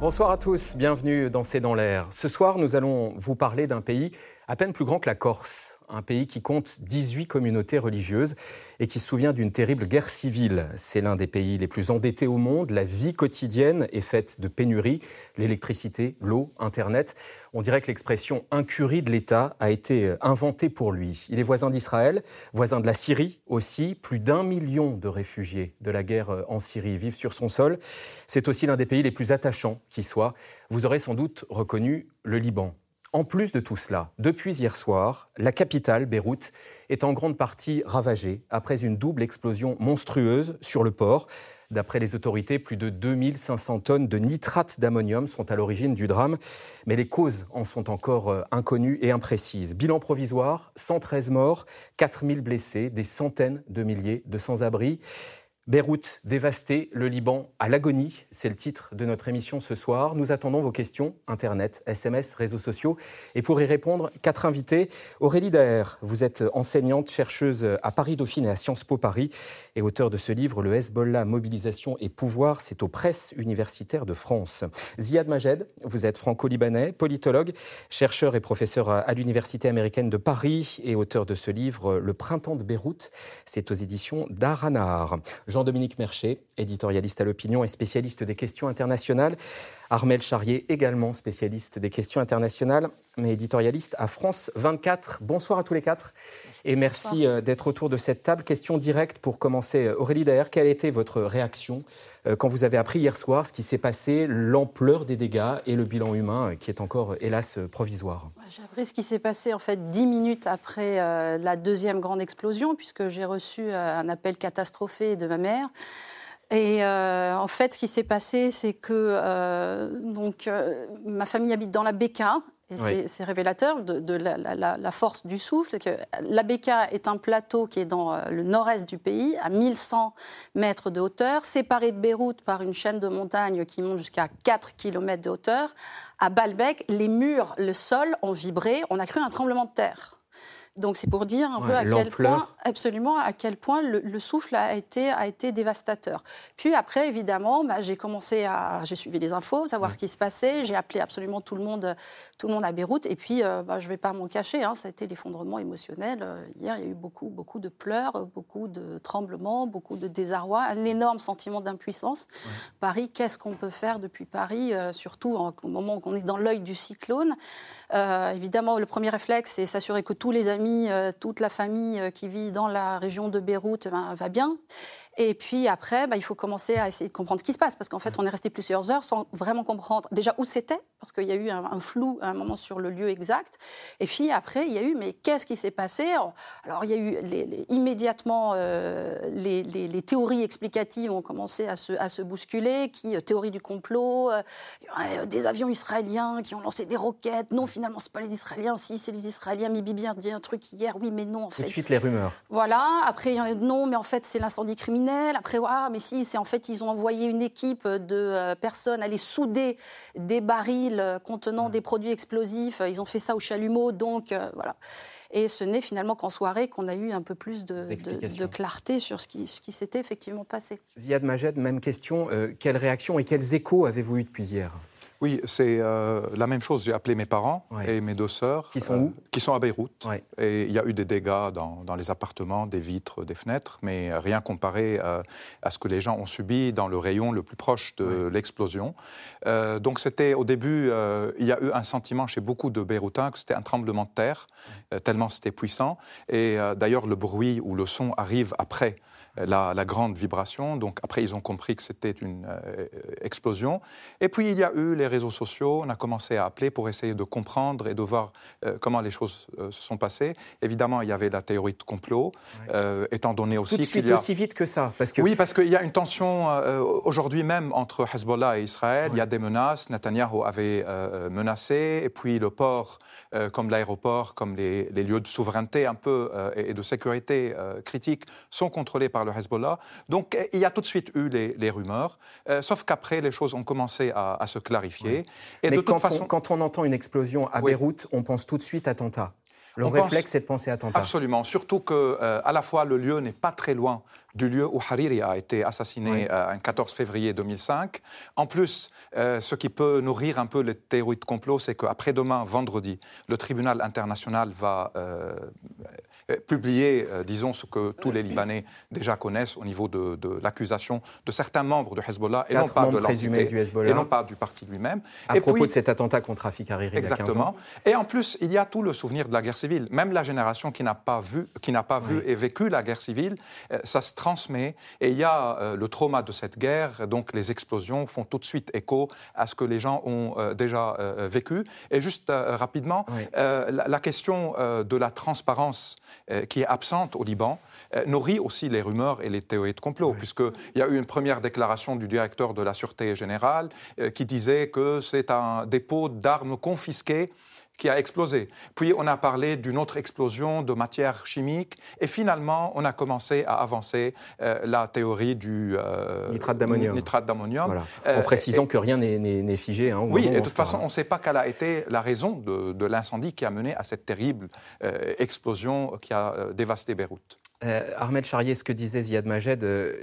Bonsoir à tous, bienvenue dans C'est dans l'air. Ce soir, nous allons vous parler d'un pays à peine plus grand que la Corse. Un pays qui compte 18 communautés religieuses et qui se souvient d'une terrible guerre civile. C'est l'un des pays les plus endettés au monde. La vie quotidienne est faite de pénuries, l'électricité, l'eau, Internet. On dirait que l'expression « incurie de l'État » a été inventée pour lui. Il est voisin d'Israël, voisin de la Syrie aussi. Plus d'1 million de réfugiés de la guerre en Syrie vivent sur son sol. C'est aussi l'un des pays les plus attachants qui soit. Vous aurez sans doute reconnu le Liban. En plus de tout cela, depuis hier soir, la capitale, Beyrouth, est en grande partie ravagée après une double explosion monstrueuse sur le port. D'après les autorités, plus de 2500 tonnes de nitrate d'ammonium sont à l'origine du drame, mais les causes en sont encore inconnues et imprécises. Bilan provisoire, 113 morts, 4000 blessés, des centaines de milliers de sans-abri. Beyrouth dévastée, le Liban à l'agonie, c'est le titre de notre émission ce soir. Nous attendons vos questions, Internet, SMS, réseaux sociaux. Et pour y répondre, 4 invités. Aurélie Daher, vous êtes enseignante, chercheuse à Paris-Dauphine et à Sciences Po Paris et auteur de ce livre, Le Hezbollah, mobilisation et pouvoir, c'est aux presses universitaires de France. Ziad Majed, vous êtes franco-libanais, politologue, chercheur et professeur à l'Université américaine de Paris et auteur de ce livre, Le printemps de Beyrouth, c'est aux éditions d'Aranar. Jean-Dominique Merchet, éditorialiste à l'Opinion et spécialiste des questions internationales. Armelle Charrier, également spécialiste des questions internationales, mais éditorialiste à France 24. Bonsoir à tous les quatre et merci d'être autour de cette table. Question directe pour commencer. Aurélie Daher, quelle a été votre réaction quand vous avez appris hier soir ce qui s'est passé, l'ampleur des dégâts et le bilan humain qui est encore, hélas, provisoire? J'ai appris ce qui s'est passé en fait 10 minutes après la deuxième grande explosion, puisque j'ai reçu un appel catastrophé de ma mère. Et en fait, ce qui s'est passé, c'est que ma famille habite dans la Bekaa. Et oui. c'est révélateur de la force du souffle. C'est que la Bekaa est un plateau qui est dans le nord-est du pays, à 1100 mètres de hauteur, séparé de Beyrouth par une chaîne de montagnes qui monte jusqu'à 4 km de hauteur. À Baalbek, les murs, le sol ont vibré. On a cru un tremblement de terre. Donc c'est pour dire un peu à quel point le souffle a été dévastateur. Puis après, évidemment, j'ai suivi les infos, savoir ce qui se passait. J'ai appelé absolument tout le monde à Beyrouth. Et puis, je ne vais pas m'en cacher, ça a été l'effondrement émotionnel. Hier, il y a eu beaucoup de pleurs, beaucoup de tremblements, beaucoup de désarroi, un énorme sentiment d'impuissance. Ouais. Paris, qu'est-ce qu'on peut faire depuis Paris, surtout au moment où on est dans l'œil du cyclone. Évidemment, le premier réflexe, c'est s'assurer que tous les amis, toute la famille qui vit dans la région de Beyrouth va bien. Et puis après, il faut commencer à essayer de comprendre ce qui se passe. Parce qu'en fait, on est resté plusieurs heures sans vraiment comprendre déjà où c'était. Parce qu'il y a eu un flou à un moment sur le lieu exact. Et puis après, il y a eu, mais qu'est-ce qui s'est passé? Alors, il y a eu immédiatement les théories explicatives ont commencé à se bousculer. Théorie du complot, des avions israéliens qui ont lancé des roquettes. Non, finalement, c'est pas les Israéliens. Si, c'est les Israéliens. Mais Bibi a dit un truc hier. Oui, mais non, en fait. Tout de suite, les rumeurs. Voilà. Après, il y en a non, mais en fait, c'est l'incendie criminel. Après, mais si, c'est en fait, ils ont envoyé une équipe de personnes aller souder des barils contenant des produits explosifs. Ils ont fait ça au chalumeau, donc voilà. Et ce n'est finalement qu'en soirée qu'on a eu un peu plus de clarté sur ce qui s'était effectivement passé. Ziad Majed, même question. Quelles réactions et quels échos avez-vous eu depuis hier ? Oui, c'est la même chose. J'ai appelé mes parents et mes 2 sœurs. Qui sont où ? Qui sont à Beyrouth. Ouais. Et il y a eu des dégâts dans les appartements, des vitres, des fenêtres, mais rien comparé à ce que les gens ont subi dans le rayon le plus proche de l'explosion. Donc c'était au début, il y a eu un sentiment chez beaucoup de Beyrouthins que c'était un tremblement de terre, tellement c'était puissant. Et d'ailleurs, le bruit ou le son arrive après la grande vibration. Donc après, ils ont compris que c'était une explosion. Et puis, il y a eu les réseaux sociaux. On a commencé à appeler pour essayer de comprendre et de voir comment les choses se sont passées. Évidemment, il y avait la théorie de complot, étant donné aussi qu'il y a... Tout de suite, aussi vite que ça Oui, parce qu'il y a une tension aujourd'hui même entre Hezbollah et Israël. Il y a des menaces. Netanyahou avait menacé. Et puis, le port, comme l'aéroport, comme les lieux de souveraineté un peu et de sécurité critiques sont contrôlés par le Hezbollah. Donc, il y a tout de suite eu les rumeurs, sauf qu'après, les choses ont commencé à se clarifier. Et mais de toute façon... quand on entend une explosion à Beyrouth, on pense tout de suite attentat. Le réflexe, c'est de penser attentat. Absolument, surtout qu'à la fois le lieu n'est pas très loin du lieu où Hariri a été assassiné le 14 février 2005. En plus, ce qui peut nourrir un peu les théories de complot, c'est qu'après-demain, vendredi, le tribunal international va publier, disons, ce que tous les Libanais déjà connaissent au niveau de l'accusation de certains membres de Hezbollah et non pas de l'entité, du Hezbollah, et non pas du parti lui-même. À propos de cet attentat contre Rafik Hariri. Exactement. Et en plus, il y a tout le souvenir de la guerre civile. Même la génération qui n'a pas vu et vécu la guerre civile, ça se transmet. Et il y a le trauma de cette guerre. Donc les explosions font tout de suite écho à ce que les gens ont déjà vécu. Et juste rapidement, la question de la transparence qui est absente au Liban nourrit aussi les rumeurs et les théories de complot, puisqu'il y a eu une première déclaration du directeur de la Sûreté générale qui disait que c'est un dépôt d'armes confisquées qui a explosé. Puis on a parlé d'une autre explosion de matière chimique et finalement on a commencé à avancer la théorie du nitrate d'ammonium. Voilà. En précisant que rien n'est figé. Oui, et de toute façon on ne sait pas quelle a été la raison de l'incendie qui a mené à cette terrible explosion qui a dévasté Beyrouth. Ahmed Charrier, ce que disait Ziad Majed,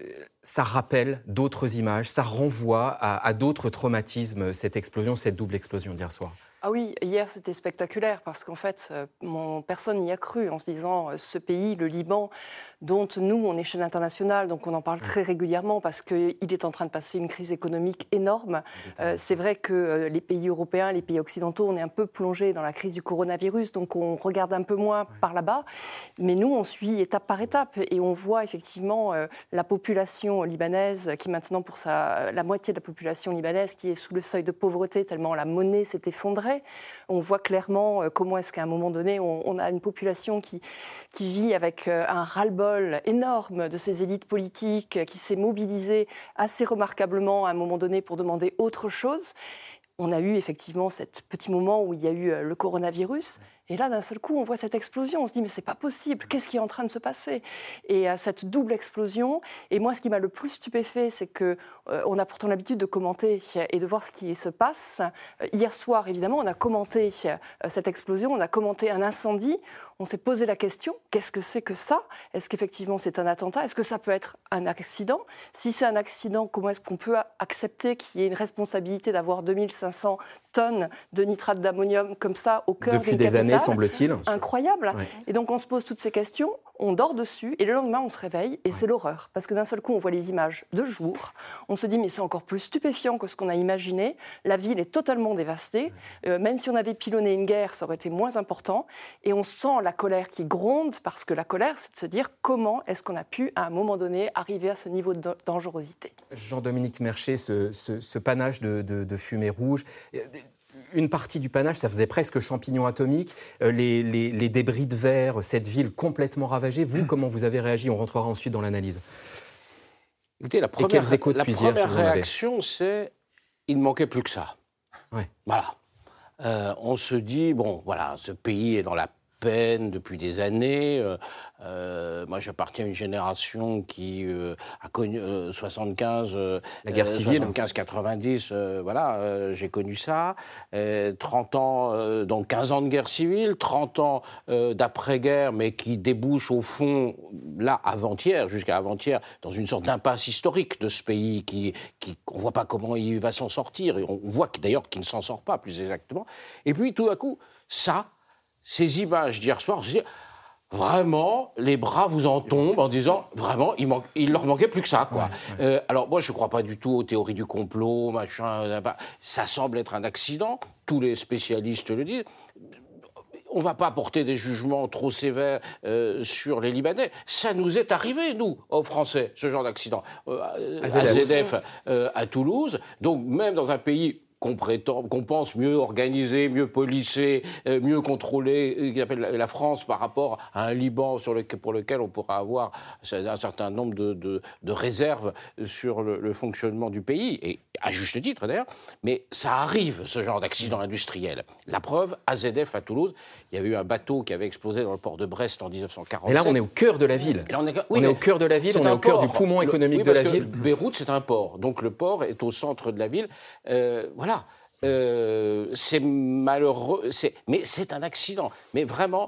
ça rappelle d'autres images, ça renvoie à d'autres traumatismes, cette explosion, cette double explosion d'hier soir. Ah oui, hier c'était spectaculaire parce qu'en fait, personne n'y a cru en se disant ce pays, le Liban, dont nous, on est chaîne internationale, donc on en parle très régulièrement parce qu'il est en train de passer une crise économique énorme. C'est vrai que les pays européens, les pays occidentaux, on est un peu plongés dans la crise du coronavirus, donc on regarde un peu moins par là-bas. Mais nous, on suit étape par étape et on voit effectivement la population libanaise qui maintenant, pour la moitié de la population libanaise qui est sous le seuil de pauvreté tellement la monnaie s'est effondrée. On voit clairement comment est-ce qu'à un moment donné, on a une population qui vit avec un ras-le-bol énorme de ces élites politiques, qui s'est mobilisée assez remarquablement à un moment donné pour demander autre chose. On a eu effectivement ce petit moment où il y a eu le coronavirus. Et là, d'un seul coup, on voit cette explosion. On se dit, mais c'est pas possible. Qu'est-ce qui est en train de se passer ? Et cette double explosion. Et moi, ce qui m'a le plus stupéfait, c'est que on a pourtant l'habitude de commenter et de voir ce qui se passe. Hier soir, évidemment, on a commenté cette explosion. On a commenté un incendie. On s'est posé la question, qu'est-ce que c'est que ça ? Est-ce qu'effectivement c'est un attentat ? Est-ce que ça peut être un accident ? Si c'est un accident, comment est-ce qu'on peut accepter qu'il y ait une responsabilité d'avoir 2500 tonnes de nitrate d'ammonium comme ça au cœur d'une capitale ? Depuis des années, semble-t-il. Incroyable. Ouais. Et donc on se pose toutes ces questions, on dort dessus et le lendemain on se réveille et c'est l'horreur. Parce que d'un seul coup on voit les images de jour, on se dit mais c'est encore plus stupéfiant que ce qu'on a imaginé. La ville est totalement dévastée. Même si on avait pilonné une guerre, ça aurait été moins important. Et on sent la colère qui gronde parce que la colère c'est de se dire comment est-ce qu'on a pu à un moment donné arriver à ce niveau de dangerosité. Jean-Dominique Merchet, ce panache de fumée rouge... Une partie du panache, ça faisait presque champignon atomique, les débris de verre, cette ville complètement ravagée. Vous, comment vous avez réagi ? On rentrera ensuite dans l'analyse. Écoutez, la première réaction, c'est il ne manquait plus que ça. Ouais. Voilà. On se dit, bon, voilà, ce pays est dans la peine depuis des années. Moi, j'appartiens à une génération qui a connu 75, la guerre civile, 75-90. Voilà, j'ai connu ça. 30 ans, donc 15 ans de guerre civile, 30 ans d'après-guerre, mais qui débouchent au fond, là, jusqu'à avant-hier, dans une sorte d'impasse historique de ce pays on ne voit pas comment il va s'en sortir. Et on voit d'ailleurs qu'il ne s'en sort pas, plus exactement. Et puis, tout à coup, ces images d'hier soir, vraiment, les bras vous en tombent en disant, vraiment, il leur manquait plus que ça, quoi. Ouais. Alors, moi, je ne crois pas du tout aux théories du complot, machin. Ça semble être un accident. Tous les spécialistes le disent. On ne va pas porter des jugements trop sévères sur les Libanais. Ça nous est arrivé, nous, aux Français, ce genre d'accident. AZF à Toulouse. Donc, même dans un pays qu'on pense mieux organisé, mieux policé, mieux contrôlé, qui appelle la France par rapport à un Liban pour lequel on pourra avoir un certain nombre de réserves sur le fonctionnement du pays, et à juste titre d'ailleurs, mais ça arrive, ce genre d'accident industriel. La preuve, AZF à Toulouse, il y avait eu un bateau qui avait explosé dans le port de Brest en 1947. Et là, on est au cœur de la ville. On est au cœur de la ville, on est au cœur du poumon économique de la ville. Beyrouth, c'est un port, donc le port est au centre de la ville. Voilà. C'est malheureux, mais c'est un accident. Mais vraiment,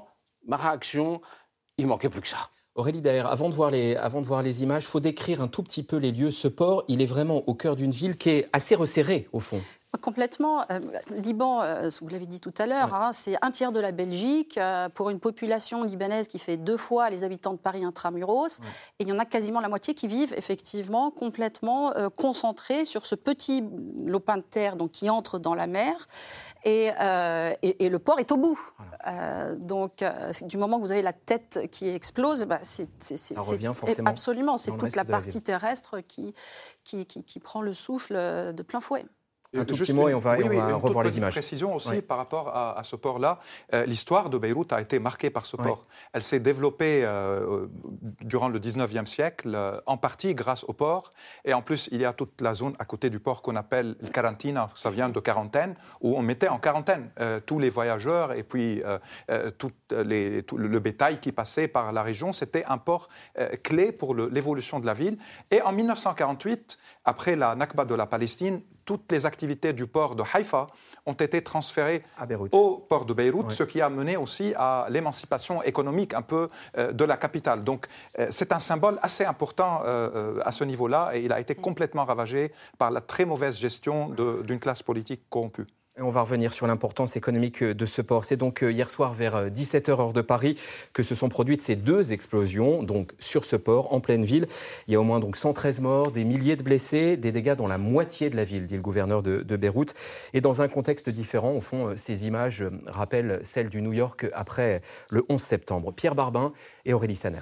ma réaction, il manquait plus que ça. Aurélie Daher, avant de voir les images, il faut décrire un tout petit peu les lieux. Ce port, il est vraiment au cœur d'une ville qui est assez resserrée, au fond. Complètement. Liban, vous l'avez dit tout à l'heure, ouais. C'est un tiers de la Belgique pour une population libanaise qui fait 2 fois les habitants de Paris intramuros. Ouais. Et il y en a quasiment la moitié qui vivent effectivement complètement concentrés sur ce petit lopin de terre donc, qui entre dans la mer. Et le port est au bout. Voilà. Donc, du moment que vous avez la tête qui explose, ça revient forcément. Absolument, c'est toute la partie terrestre qui prend le souffle de plein fouet. Un tout petit mot et on va revoir les images. Une précision aussi par rapport à ce port-là. L'histoire de Beyrouth a été marquée par ce port. Elle s'est développée durant le 19e siècle, en partie grâce au port. Et en plus, il y a toute la zone à côté du port qu'on appelle le Karantina, ça vient de quarantaine, où on mettait en quarantaine tous les voyageurs et puis tout le bétail qui passait par la région. C'était un port clé pour l'évolution de la ville. Et en 1948, après la Nakba de la Palestine, toutes les activités du port de Haïfa ont été transférées au port de Beyrouth, ce qui a mené aussi à l'émancipation économique un peu de la capitale. Donc c'est un symbole assez important à ce niveau-là et il a été complètement ravagé par la très mauvaise gestion d'une classe politique corrompue. Et on va revenir sur l'importance économique de ce port. C'est donc hier soir vers 17h heure de Paris que se sont produites ces 2 explosions donc sur ce port en pleine ville. Il y a au moins donc 113 morts, des milliers de blessés, des dégâts dans la moitié de la ville, dit le gouverneur de Beyrouth. Et dans un contexte différent, au fond, ces images rappellent celles du New York après le 11 septembre. Pierre Barbin et Aurélie Saner.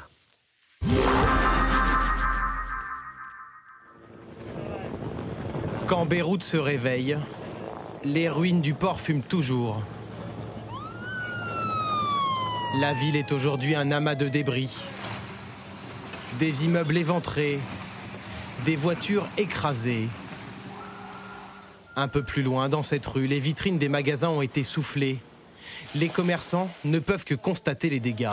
Quand Beyrouth se réveille, les ruines du port fument toujours. La ville est aujourd'hui un amas de débris. Des immeubles éventrés, des voitures écrasées. Un peu plus loin, dans cette rue, les vitrines des magasins ont été soufflées. Les commerçants ne peuvent que constater les dégâts.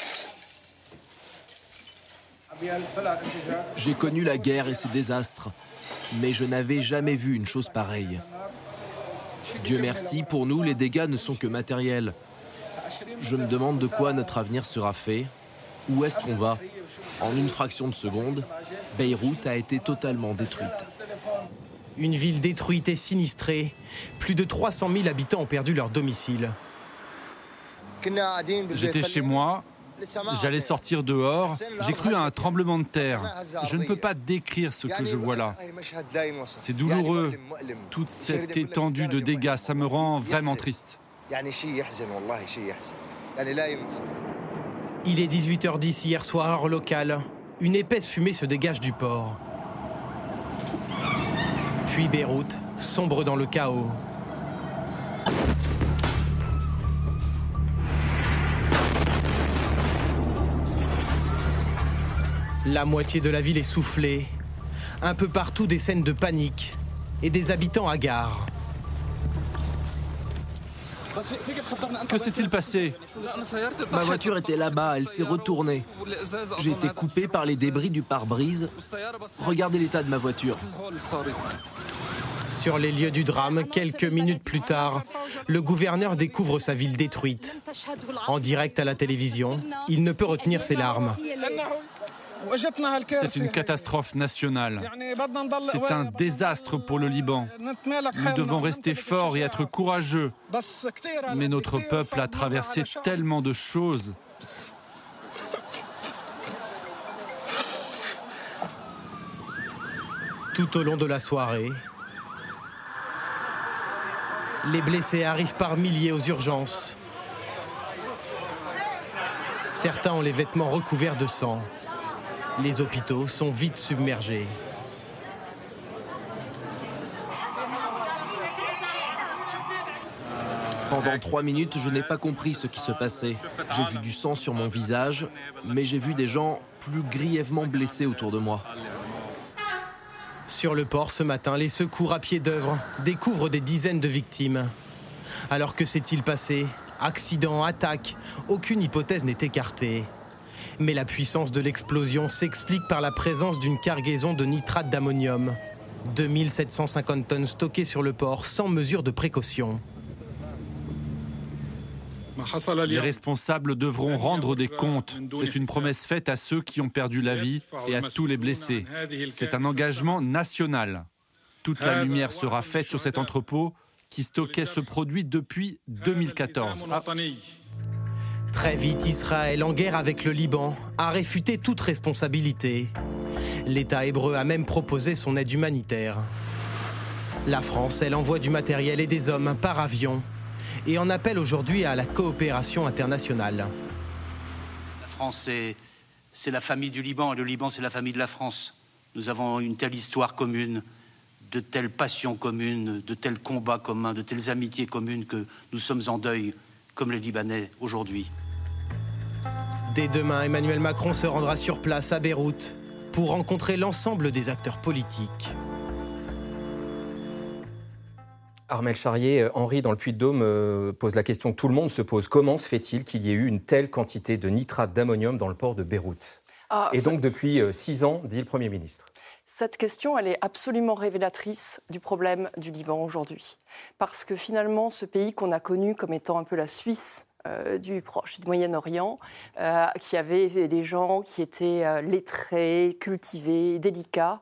J'ai connu la guerre et ses désastres, mais je n'avais jamais vu une chose pareille. Dieu merci, pour nous, les dégâts ne sont que matériels. Je me demande de quoi notre avenir sera fait. Où est-ce qu'on va ? En une fraction de seconde, Beyrouth a été totalement détruite. Une ville détruite et sinistrée. Plus de 300 000 habitants ont perdu leur domicile. J'étais chez moi, j'allais sortir dehors, j'ai cru à un tremblement de terre. Je ne peux pas décrire ce que je vois là. C'est douloureux, toute cette étendue de dégâts, ça me rend vraiment triste. Il est 18h10 hier soir, heure locale. Une épaisse fumée se dégage du port. Puis Beyrouth sombre dans le chaos. La moitié de la ville est soufflée. Un peu partout, des scènes de panique et des habitants hagards. Que s'est-il passé ? Ma voiture était là-bas, elle s'est retournée. J'ai été coupé par les débris du pare-brise. Regardez l'état de ma voiture. Sur les lieux du drame, quelques minutes plus tard, le gouverneur découvre sa ville détruite. En direct à la télévision, il ne peut retenir ses larmes. C'est une catastrophe nationale. C'est un désastre pour le Liban. Nous devons rester forts et être courageux. Mais notre peuple a traversé tellement de choses. Tout au long de la soirée, les blessés arrivent par milliers aux urgences. Certains ont les vêtements recouverts de sang. Les hôpitaux sont vite submergés. Pendant 3 minutes, je n'ai pas compris ce qui se passait. J'ai vu du sang sur mon visage, mais j'ai vu des gens plus grièvement blessés autour de moi. Sur le port, ce matin, les secours à pied d'œuvre découvrent des dizaines de victimes. Alors que s'est-il passé ? Accident, attaque, aucune hypothèse n'est écartée. Mais la puissance de l'explosion s'explique par la présence d'une cargaison de nitrate d'ammonium. 2750 tonnes stockées sur le port sans mesure de précaution. Les responsables devront rendre des comptes. C'est une promesse faite à ceux qui ont perdu la vie et à tous les blessés. C'est un engagement national. Toute la lumière sera faite sur cet entrepôt qui stockait ce produit depuis 2014. Très vite, Israël, en guerre avec le Liban, a réfuté toute responsabilité. L'État hébreu a même proposé son aide humanitaire. La France, elle envoie du matériel et des hommes par avion et en appelle aujourd'hui à la coopération internationale. La France, c'est la famille du Liban et le Liban, c'est la famille de la France. Nous avons une telle histoire commune, de telles passions communes, de tels combats communs, de telles amitiés communes que nous sommes en deuil, comme les Libanais aujourd'hui. Dès demain, Emmanuel Macron se rendra sur place à Beyrouth pour rencontrer l'ensemble des acteurs politiques. Armel Charrier, Henri dans le Puy-de-Dôme pose la question que tout le monde se pose. Comment se fait-il qu'il y ait eu une telle quantité de nitrate d'ammonium dans le port de Beyrouth ? Et donc depuis 6 ans, dit le Premier ministre. Cette question, elle est absolument révélatrice du problème du Liban aujourd'hui. Parce que finalement, ce pays qu'on a connu comme étant un peu la Suisse du Proche et du Moyen-Orient, qui avait des gens qui étaient lettrés, cultivés, délicats,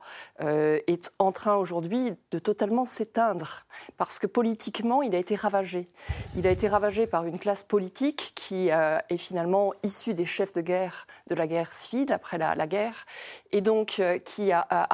est en train aujourd'hui de totalement s'éteindre. Parce que politiquement, il a été ravagé. Il a été ravagé par une classe politique qui est finalement issue des chefs de guerre de la guerre civile, après la guerre, et donc qui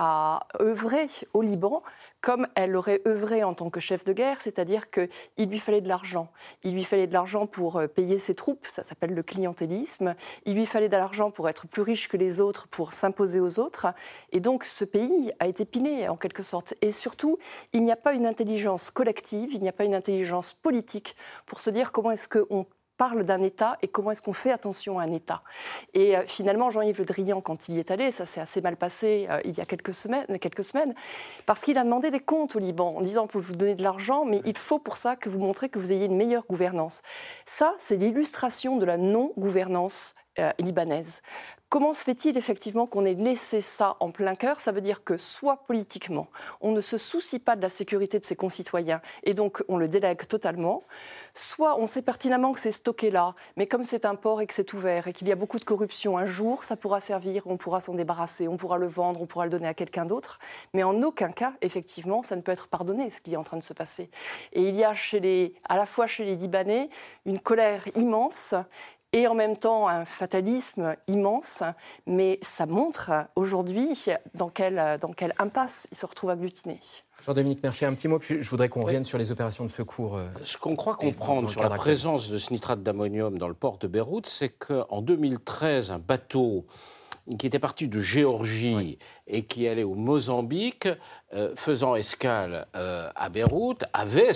a œuvré au Liban comme elle aurait œuvré en tant que chef de guerre, c'est-à-dire qu'il lui fallait de l'argent. Il lui fallait de l'argent pour payer ses troupes, ça s'appelle le clientélisme. Il lui fallait de l'argent pour être plus riche que les autres, pour s'imposer aux autres. Et donc ce pays a été pilé en quelque sorte. Et surtout, il n'y a pas une intelligence collective, il n'y a pas une intelligence politique pour se dire comment est-ce qu'on parle d'un État et comment est-ce qu'on fait attention à un État. Et finalement, Jean-Yves Le Drian, quand il y est allé, ça s'est assez mal passé il y a quelques semaines, parce qu'il a demandé des comptes au Liban en disant « on peut vous donner de l'argent, mais il faut pour ça que vous montrez que vous ayez une meilleure gouvernance ». Ça, c'est l'illustration de la non-gouvernance libanaise. Comment se fait-il effectivement qu'on ait laissé ça en plein cœur ? Ça veut dire que soit politiquement, on ne se soucie pas de la sécurité de ses concitoyens et donc on le délègue totalement, soit on sait pertinemment que c'est stocké là, mais comme c'est un port et que c'est ouvert et qu'il y a beaucoup de corruption, un jour ça pourra servir, on pourra s'en débarrasser, on pourra le vendre, on pourra le donner à quelqu'un d'autre, mais en aucun cas, effectivement, ça ne peut être pardonné ce qui est en train de se passer. Et il y a à la fois chez les Libanais une colère immense et en même temps un fatalisme immense, mais ça montre aujourd'hui dans quelle impasse ils se retrouvent agglutinés. Jean-Dominique Mercier, un petit mot, puis je voudrais qu'on revienne sur les opérations de secours. Ce qu'on croit comprendre sur la présence de ce nitrate d'ammonium dans le port de Beyrouth, c'est qu'en 2013, un bateau qui était parti de Géorgie et qui allait au Mozambique, faisant escale à Beyrouth, avait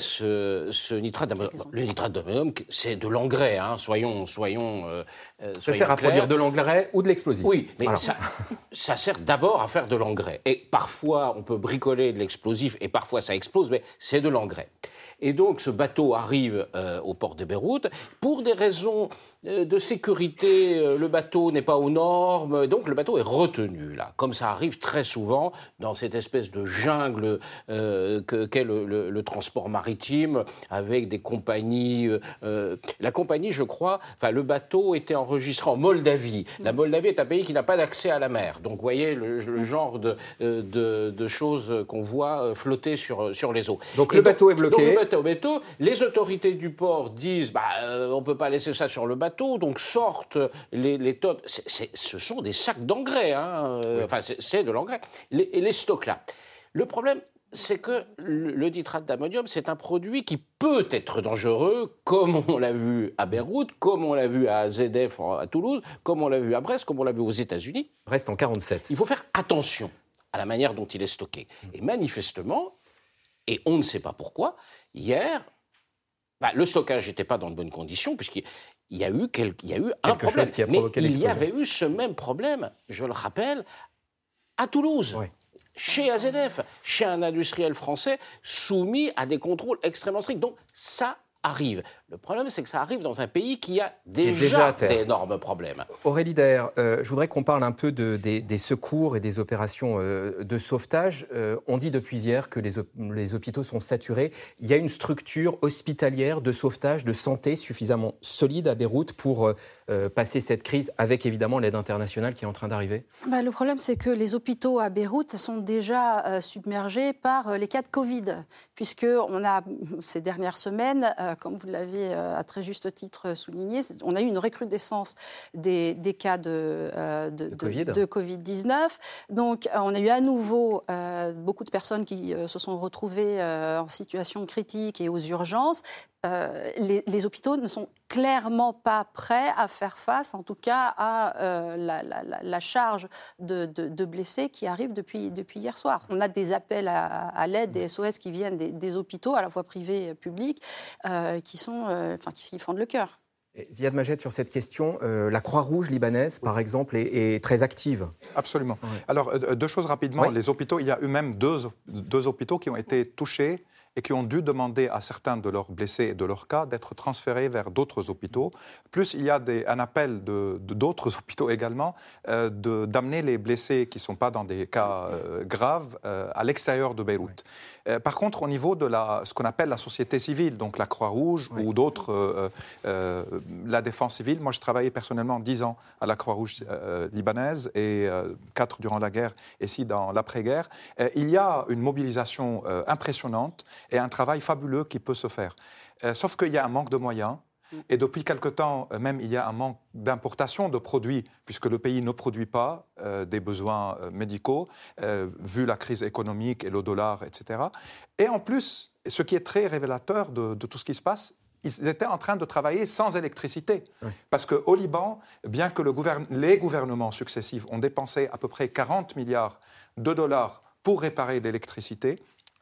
ce nitrate d'ammonium. Le nitrate d'ammonium, c'est de l'engrais, hein, soyons ça sert à produire de l'engrais ou de l'explosif. Oui, mais ça sert d'abord à faire de l'engrais. Et parfois, on peut bricoler de l'explosif et parfois ça explose, mais c'est de l'engrais. Et donc, ce bateau arrive au port de Beyrouth. Pour des raisons de sécurité, le bateau n'est pas aux normes. Donc, le bateau est retenu, là. Comme ça arrive très souvent dans cette espèce de jungle qu'est le transport maritime, avec des compagnies. La compagnie, je crois, le bateau était enregistré en Moldavie. La Moldavie est un pays qui n'a pas d'accès à la mer. Donc, vous voyez le genre de choses qu'on voit flotter sur les eaux. Donc, le bateau est bloqué. Les autorités du port disent on ne peut pas laisser ça sur le bateau, donc sortent les tonnes. Ce sont des sacs d'engrais, hein, c'est de l'engrais. Les stockent là. Le problème, c'est que le nitrate d'ammonium, c'est un produit qui peut être dangereux, comme on l'a vu à Beyrouth, comme on l'a vu à AZF à Toulouse, comme on l'a vu à Brest, comme on l'a vu aux États-Unis. Brest en 1947. Il faut faire attention à la manière dont il est stocké. Et manifestement, et on ne sait pas pourquoi, hier, le stockage n'était pas dans de bonnes conditions, puisqu'il y a eu un problème. Mais il y avait eu ce même problème, je le rappelle, à Toulouse, chez AZF, chez un industriel français soumis à des contrôles extrêmement stricts. Donc ça arrive. Le problème, c'est que ça arrive dans un pays qui a déjà d'énormes problèmes. Aurélie Daher, je voudrais qu'on parle un peu des secours et des opérations de sauvetage. On dit depuis hier que les hôpitaux sont saturés. Il y a une structure hospitalière de sauvetage, de santé suffisamment solide à Beyrouth pour passer cette crise, avec évidemment l'aide internationale qui est en train d'arriver? Le problème, c'est que les hôpitaux à Beyrouth sont déjà submergés par les cas de Covid, puisqu'on a, ces dernières semaines, comme vous l'avez à très juste titre souligné, on a eu une recrudescence des cas de Covid-19. Donc, on a eu à nouveau beaucoup de personnes qui se sont retrouvées en situation critique et aux urgences. Les hôpitaux ne sont clairement pas prêts à faire face, en tout cas, à la charge de blessés qui arrive depuis hier soir. On a des appels à l'aide, des SOS qui viennent des hôpitaux, à la fois privés et publics, qui fendent le cœur. Ziad Majed, sur cette question, la Croix-Rouge libanaise, par exemple, est très active. Absolument. Oui. Alors, deux choses rapidement. Oui. Les hôpitaux, il y a eux-mêmes deux hôpitaux qui ont été touchés et qui ont dû demander à certains de leurs blessés et de leurs cas d'être transférés vers d'autres hôpitaux. Plus, il y a un appel d'autres hôpitaux également d'amener les blessés qui ne sont pas dans des cas graves à l'extérieur de Beyrouth. Oui. Par contre, au niveau de ce qu'on appelle la société civile, donc la Croix-Rouge ou d'autres, la défense civile, moi je travaillais personnellement 10 ans à la Croix-Rouge libanaise et 4 durant la guerre et 6 dans l'après-guerre. Il y a une mobilisation impressionnante et un travail fabuleux qui peut se faire. Sauf qu'il y a un manque de moyens. Et depuis quelque temps, même, il y a un manque d'importation de produits, puisque le pays ne produit pas des besoins médicaux, vu la crise économique et le dollar, etc. Et en plus, ce qui est très révélateur de tout ce qui se passe, ils étaient en train de travailler sans électricité. Oui. Parce qu'au Liban, bien que les gouvernements successifs ont dépensé à peu près 40 milliards de dollars pour réparer l'électricité,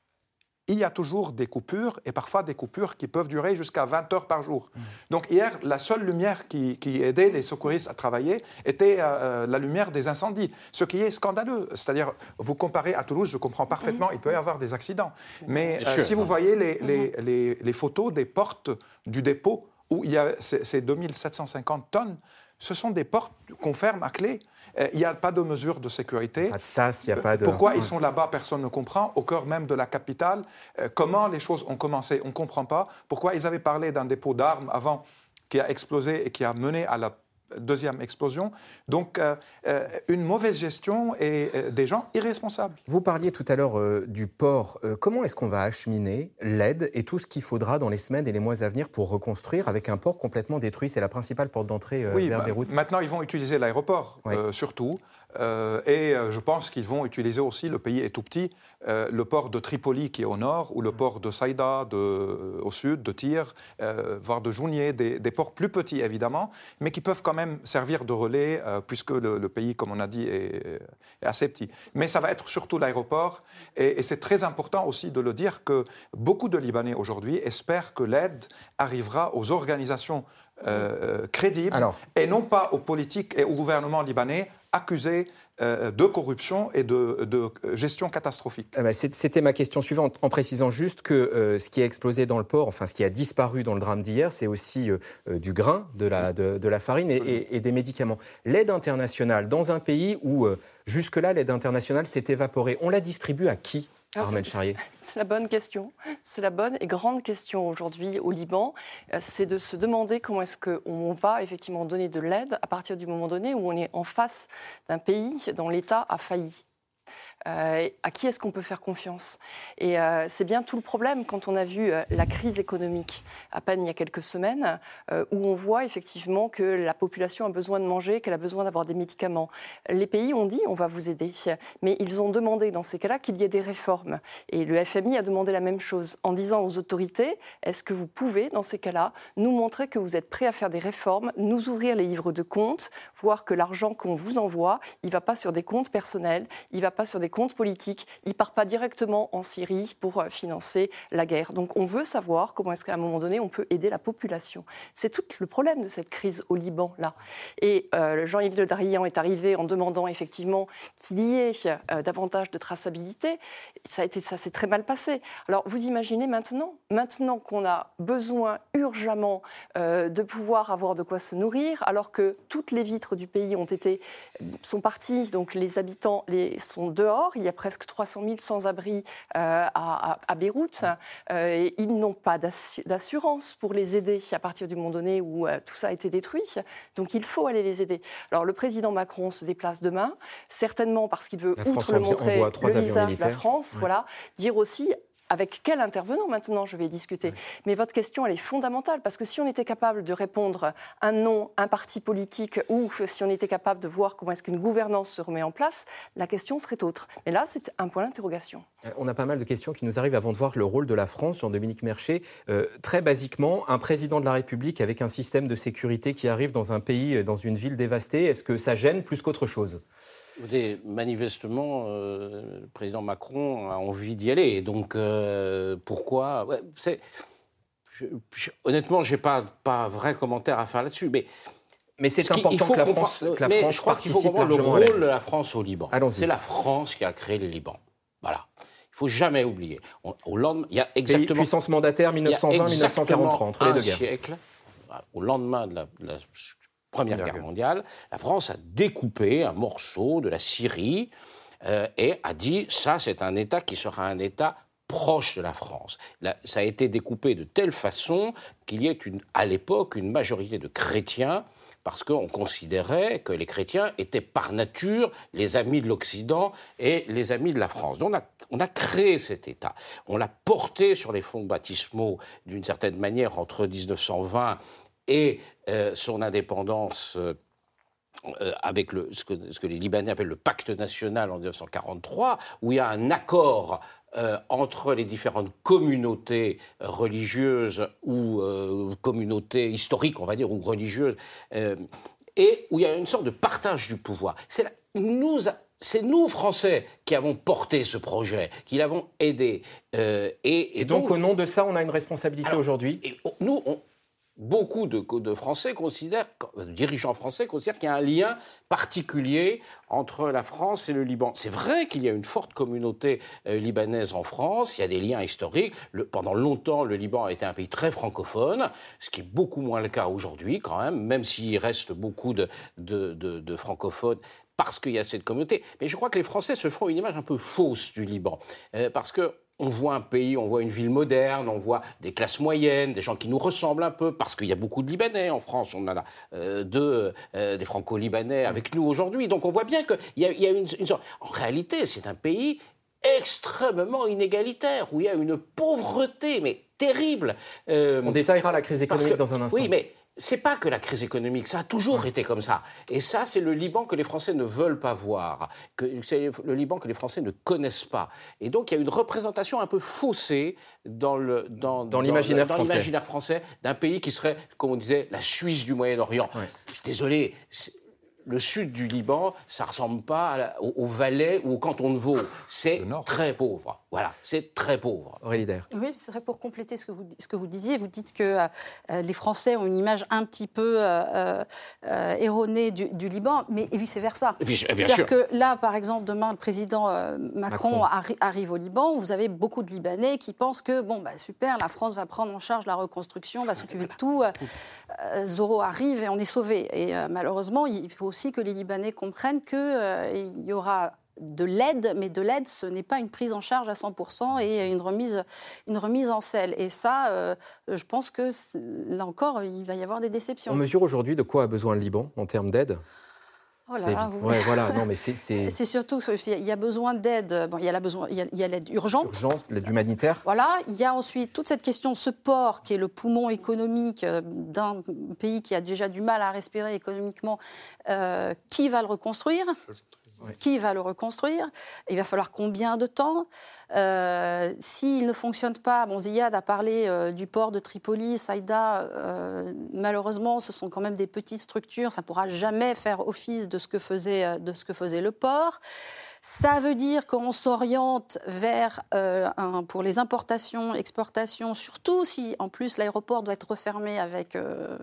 il y a toujours des coupures, et parfois des coupures qui peuvent durer jusqu'à 20 heures par jour. Donc hier, la seule lumière qui aidait les secouristes à travailler était la lumière des incendies, ce qui est scandaleux. C'est-à-dire, vous comparez à Toulouse, je comprends parfaitement, il peut y avoir des accidents. Mais si vous voyez les photos des portes du dépôt, où il y a ces 2750 tonnes, ce sont des portes qu'on ferme à clé. Il n'y a pas de mesures de sécurité. Pas de sas, il n'y a pas de... Pourquoi ils sont là-bas, personne ne comprend. Au cœur même de la capitale, comment les choses ont commencé, on ne comprend pas. Pourquoi ils avaient parlé d'un dépôt d'armes avant qui a explosé et qui a mené à la deuxième explosion. Donc, une mauvaise gestion et des gens irresponsables. Vous parliez tout à l'heure du port. Comment est-ce qu'on va acheminer l'aide et tout ce qu'il faudra dans les semaines et les mois à venir pour reconstruire avec un port complètement détruit? C'est la principale porte d'entrée vers Beyrouth. Maintenant, ils vont utiliser l'aéroport, surtout. Et je pense qu'ils vont utiliser aussi, le pays est tout petit, le port de Tripoli qui est au nord, ou le port de Saïda au sud, de Tyr, voire de Jounieh, des ports plus petits évidemment, mais qui peuvent quand même servir de relais, puisque le pays, comme on a dit, est assez petit. Mais ça va être surtout l'aéroport, et c'est très important aussi de le dire que beaucoup de Libanais aujourd'hui espèrent que l'aide arrivera aux organisations crédibles, et non pas aux politiques et au gouvernement libanais accusés de corruption et de gestion catastrophique. C'était ma question suivante, en précisant juste que ce qui a explosé dans le port, enfin ce qui a disparu dans le drame d'hier, c'est aussi du grain, de la farine et des médicaments. L'aide internationale, dans un pays où jusque-là l'aide internationale s'est évaporée, on la distribue à qui ? C'est la bonne question. C'est la bonne et grande question aujourd'hui au Liban. C'est de se demander comment est-ce qu'on va effectivement donner de l'aide à partir du moment donné où on est en face d'un pays dont l'État a failli. À qui est-ce qu'on peut faire confiance ? Et c'est bien tout le problème quand on a vu la crise économique à peine il y a quelques semaines, où on voit effectivement que la population a besoin de manger, qu'elle a besoin d'avoir des médicaments. Les pays ont dit on va vous aider, mais ils ont demandé dans ces cas-là qu'il y ait des réformes. Et le FMI a demandé la même chose en disant aux autorités est-ce que vous pouvez dans ces cas-là nous montrer que vous êtes prêts à faire des réformes, nous ouvrir les livres de comptes, voir que l'argent qu'on vous envoie, il ne va pas sur des comptes personnels, il ne va pas sur des comptes politiques. Il ne part pas directement en Syrie pour financer la guerre. Donc on veut savoir comment est-ce qu'à un moment donné, on peut aider la population. C'est tout le problème de cette crise au Liban, là. Et Jean-Yves Le Drian est arrivé en demandant effectivement qu'il y ait davantage de traçabilité. Ça s'est très mal passé. Alors vous imaginez maintenant qu'on a besoin urgemment de pouvoir avoir de quoi se nourrir, alors que toutes les vitres du pays sont parties, donc les habitants sont dehors. Il y a presque 300 000 sans-abri à Beyrouth. Et ils n'ont pas d'assurance pour les aider à partir du moment donné où tout ça a été détruit. Donc il faut aller les aider. Alors le président Macron se déplace demain, certainement parce qu'il veut, outre le montrer le visage de la France, dire aussi avec quel intervenant maintenant je vais discuter. Oui. Mais votre question, elle est fondamentale, parce que si on était capable de répondre un nom, un parti politique, ou si on était capable de voir comment est-ce qu'une gouvernance se remet en place, la question serait autre. Mais là, c'est un point d'interrogation. On a pas mal de questions qui nous arrivent avant de voir le rôle de la France, Jean-Dominique Merchet. Très basiquement, un président de la République avec un système de sécurité qui arrive dans un pays, dans une ville dévastée, est-ce que ça gêne plus qu'autre chose ? Manifestement, le président Macron a envie d'y aller. Et donc, pourquoi honnêtement, je n'ai pas vrai commentaire à faire là-dessus. Mais c'est important que la France je crois qu'il faut comprendre le rôle de la France au Liban. Allons-y. C'est la France qui a créé le Liban. Voilà. Il ne faut jamais oublier. Au lendemain, il y a exactement... Puissance mandataire 1920-1943, entre les deux guerres. Siècle, au lendemain de la Première Guerre mondiale, la France a découpé un morceau de la Syrie et a dit ça, c'est un État qui sera un État proche de la France. Là, ça a été découpé de telle façon qu'il y ait à l'époque une majorité de chrétiens, parce qu'on considérait que les chrétiens étaient par nature les amis de l'Occident et les amis de la France. Donc on a créé cet État. On l'a porté sur les fonds baptismaux d'une certaine manière entre 1920 et son indépendance avec ce que les Libanais appellent le pacte national en 1943, où il y a un accord entre les différentes communautés religieuses ou communautés historiques, on va dire, ou religieuses, et où il y a une sorte de partage du pouvoir. C'est nous, Français, qui avons porté ce projet, qui l'avons aidé. Et donc, au nom de ça, on a une responsabilité aujourd'hui. Beaucoup de Français de dirigeants français considèrent qu'il y a un lien particulier entre la France et le Liban. C'est vrai qu'il y a une forte communauté libanaise en France, il y a des liens historiques. Pendant longtemps, le Liban a été un pays très francophone, ce qui est beaucoup moins le cas aujourd'hui quand même s'il reste beaucoup de francophones, parce qu'il y a cette communauté. Mais je crois que les Français se font une image un peu fausse du Liban, parce que on voit un pays, on voit une ville moderne, on voit des classes moyennes, des gens qui nous ressemblent un peu, parce qu'il y a beaucoup de Libanais en France. On en a des Franco-Libanais avec nous aujourd'hui. Donc on voit bien qu'il y a une sorte... En réalité, c'est un pays extrêmement inégalitaire, où il y a une pauvreté, mais terrible. On détaillera la crise économique dans un instant. Oui, mais c'est pas que la crise économique, ça a toujours été comme ça. Et ça, c'est le Liban que les Français ne veulent pas voir, c'est le Liban que les Français ne connaissent pas. Et donc, il y a une représentation un peu faussée dans l'imaginaire français d'un pays qui serait, comme on disait, la Suisse du Moyen-Orient. Ouais. Désolé, le sud du Liban, ça ne ressemble pas au Valais ou au canton de Vaud. C'est très pauvre. Voilà, c'est très pauvre. Aurélie Dair. Oui, ce serait pour compléter ce que vous disiez. Vous dites que les Français ont une image un petit peu erronée du Liban, mais vice-versa. Bien C'est-à-dire sûr. que là, par exemple, demain, le président Macron arrive au Liban. Vous avez beaucoup de Libanais qui pensent que, super, la France va prendre en charge la reconstruction, va s'occuper de tout. Zorro arrive et on est sauvés. Et malheureusement, il faut aussi que les Libanais comprennent qu'il y aura de l'aide, mais de l'aide, ce n'est pas une prise en charge à 100% et une remise en selle. Et ça, je pense que, là encore, il va y avoir des déceptions. On mesure aujourd'hui de quoi a besoin le Liban en termes d'aide ? C'est surtout qu'il y a besoin d'aide. Bon, il y a l'aide urgente. L'aide humanitaire. Voilà. Il y a ensuite toute cette question, ce port qui est le poumon économique d'un pays qui a déjà du mal à respirer économiquement. Qui va le reconstruire ? Oui. Qui va le reconstruire ? Il va falloir combien de temps ? S'il ne fonctionne pas, Ziyad a parlé du port de Tripoli, Saïda, malheureusement, ce sont quand même des petites structures, ça ne pourra jamais faire office de ce que faisait le port. Ça veut dire qu'on s'oriente vers, pour les importations, exportations, surtout si en plus l'aéroport doit être refermé avec,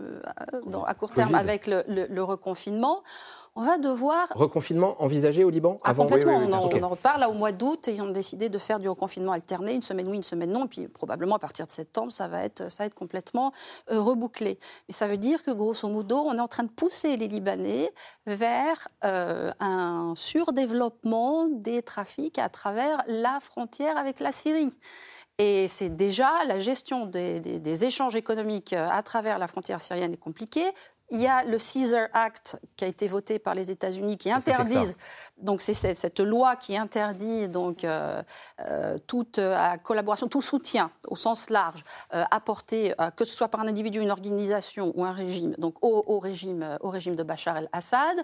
à court terme avec le reconfinement. On va devoir... Reconfinement envisagé au Liban avant... Complètement, on en reparle. Là, au mois d'août, ils ont décidé de faire du reconfinement alterné, une semaine oui, une semaine non, et puis probablement à partir de septembre, ça va être complètement rebouclé. Mais ça veut dire que, grosso modo, on est en train de pousser les Libanais vers un surdéveloppement des trafics à travers la frontière avec la Syrie. Et c'est déjà la gestion des échanges économiques à travers la frontière syrienne est compliquée. Il y a le Caesar Act qui a été voté par les États-Unis qui interdise, donc c'est cette loi qui interdit donc toute collaboration, tout soutien au sens large apporté, que ce soit par un individu, une organisation ou un régime, donc au régime de Bachar el-Assad.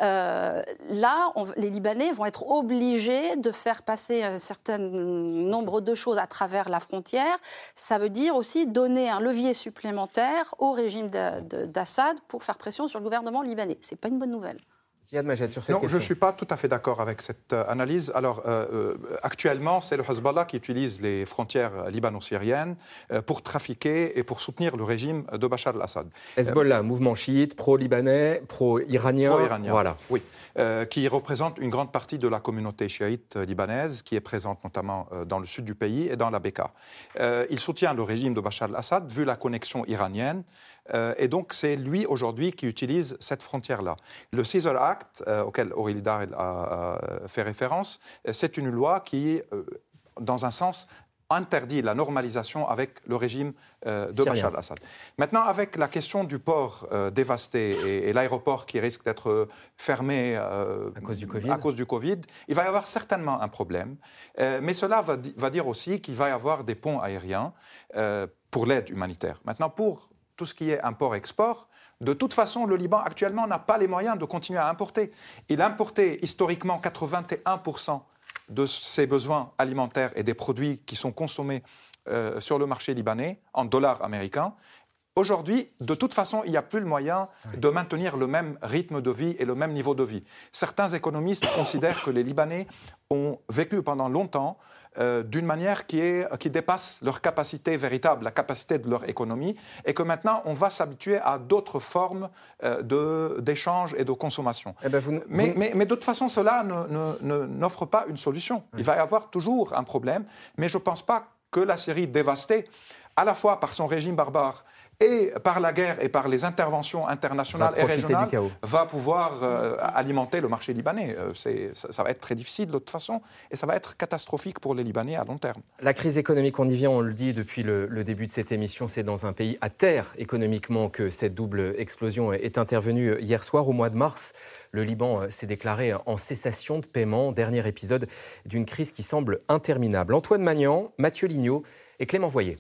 Là, les Libanais vont être obligés de faire passer un certain nombre de choses à travers la frontière. Ça veut dire aussi donner un levier supplémentaire au régime d'Assad pour faire pression sur le gouvernement libanais. Ce n'est pas une bonne nouvelle. Ziad Majed, sur cette question. Je ne suis pas tout à fait d'accord avec cette analyse. Alors, actuellement, c'est le Hezbollah qui utilise les frontières libano-syriennes pour trafiquer et pour soutenir le régime de Bachar el-Assad. Hezbollah, mouvement chiite, pro-libanais, pro-iranien. Pro-iranien, voilà. Oui. Qui représente une grande partie de la communauté chiite libanaise, qui est présente notamment dans le sud du pays et dans la Bekaa. Il soutient le régime de Bachar el-Assad, vu la connexion iranienne. Et donc, c'est lui, aujourd'hui, qui utilise cette frontière-là. Le Caesar Act, auquel Aurélie Dar a fait référence, c'est une loi qui, dans un sens, interdit la normalisation avec le régime de Bachar el-Assad. Maintenant, avec la question du port dévasté et l'aéroport qui risque d'être fermé à cause du Covid, il va y avoir certainement un problème. Mais cela va dire aussi qu'il va y avoir des ponts aériens pour l'aide humanitaire. Maintenant, pour tout ce qui est import-export, de toute façon, le Liban, actuellement, n'a pas les moyens de continuer à importer. Il importait historiquement 81% de ses besoins alimentaires et des produits qui sont consommés sur le marché libanais en dollars américains. Aujourd'hui, de toute façon, il n'y a plus le moyen de maintenir le même rythme de vie et le même niveau de vie. Certains économistes considèrent que les Libanais ont vécu pendant longtemps d'une manière qui dépasse leur capacité véritable, la capacité de leur économie, et que maintenant, on va s'habituer à d'autres formes d'échange et de consommation. Mais de toute façon, cela n'offre pas une solution. Il va y avoir toujours un problème, mais je ne pense pas que la Syrie dévastée, à la fois par son régime barbare et par la guerre et par les interventions internationales et régionales, va pouvoir alimenter le marché libanais. Ça va être très difficile de toute façon et ça va être catastrophique pour les Libanais à long terme. La crise économique, on y vient, on le dit depuis le début de cette émission, c'est dans un pays à terre économiquement que cette double explosion est intervenue hier soir. Au mois de mars, le Liban s'est déclaré en cessation de paiement, dernier épisode d'une crise qui semble interminable. Antoine Magnan, Mathieu Lignot et Clément Voyer.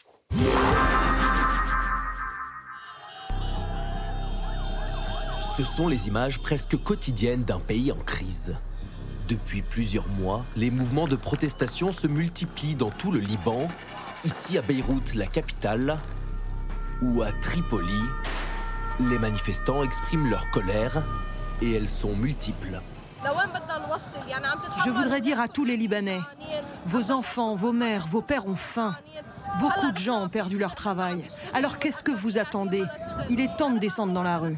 Ce sont les images presque quotidiennes d'un pays en crise. Depuis plusieurs mois, les mouvements de protestation se multiplient dans tout le Liban, ici à Beyrouth, la capitale, ou à Tripoli. Les manifestants expriment leur colère et elles sont multiples. Je voudrais dire à tous les Libanais, vos enfants, vos mères, vos pères ont faim. Beaucoup de gens ont perdu leur travail. Alors qu'est-ce que vous attendez ? Il est temps de descendre dans la rue.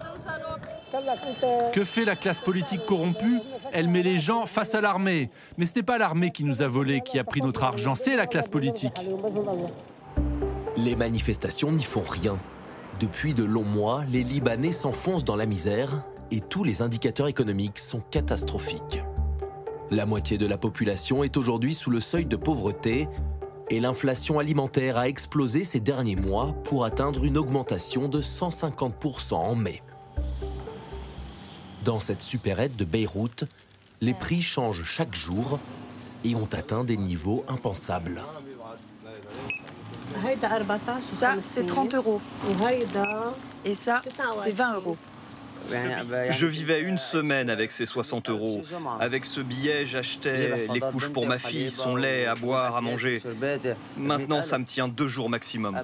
Que fait la classe politique corrompue ? Elle met les gens face à l'armée. Mais ce n'est pas l'armée qui nous a volés, qui a pris notre argent, c'est la classe politique. Les manifestations n'y font rien. Depuis de longs mois, les Libanais s'enfoncent dans la misère et tous les indicateurs économiques sont catastrophiques. La moitié de la population est aujourd'hui sous le seuil de pauvreté et l'inflation alimentaire a explosé ces derniers mois pour atteindre une augmentation de 150% en mai. Dans cette supérette de Beyrouth, les prix changent chaque jour et ont atteint des niveaux impensables. Ça, c'est 30 €. Et ça, c'est 20 €. Je vivais une semaine avec ces 60 €. Avec ce billet, j'achetais les couches pour ma fille, son lait, à boire, à manger. Maintenant, ça me tient 2 jours maximum.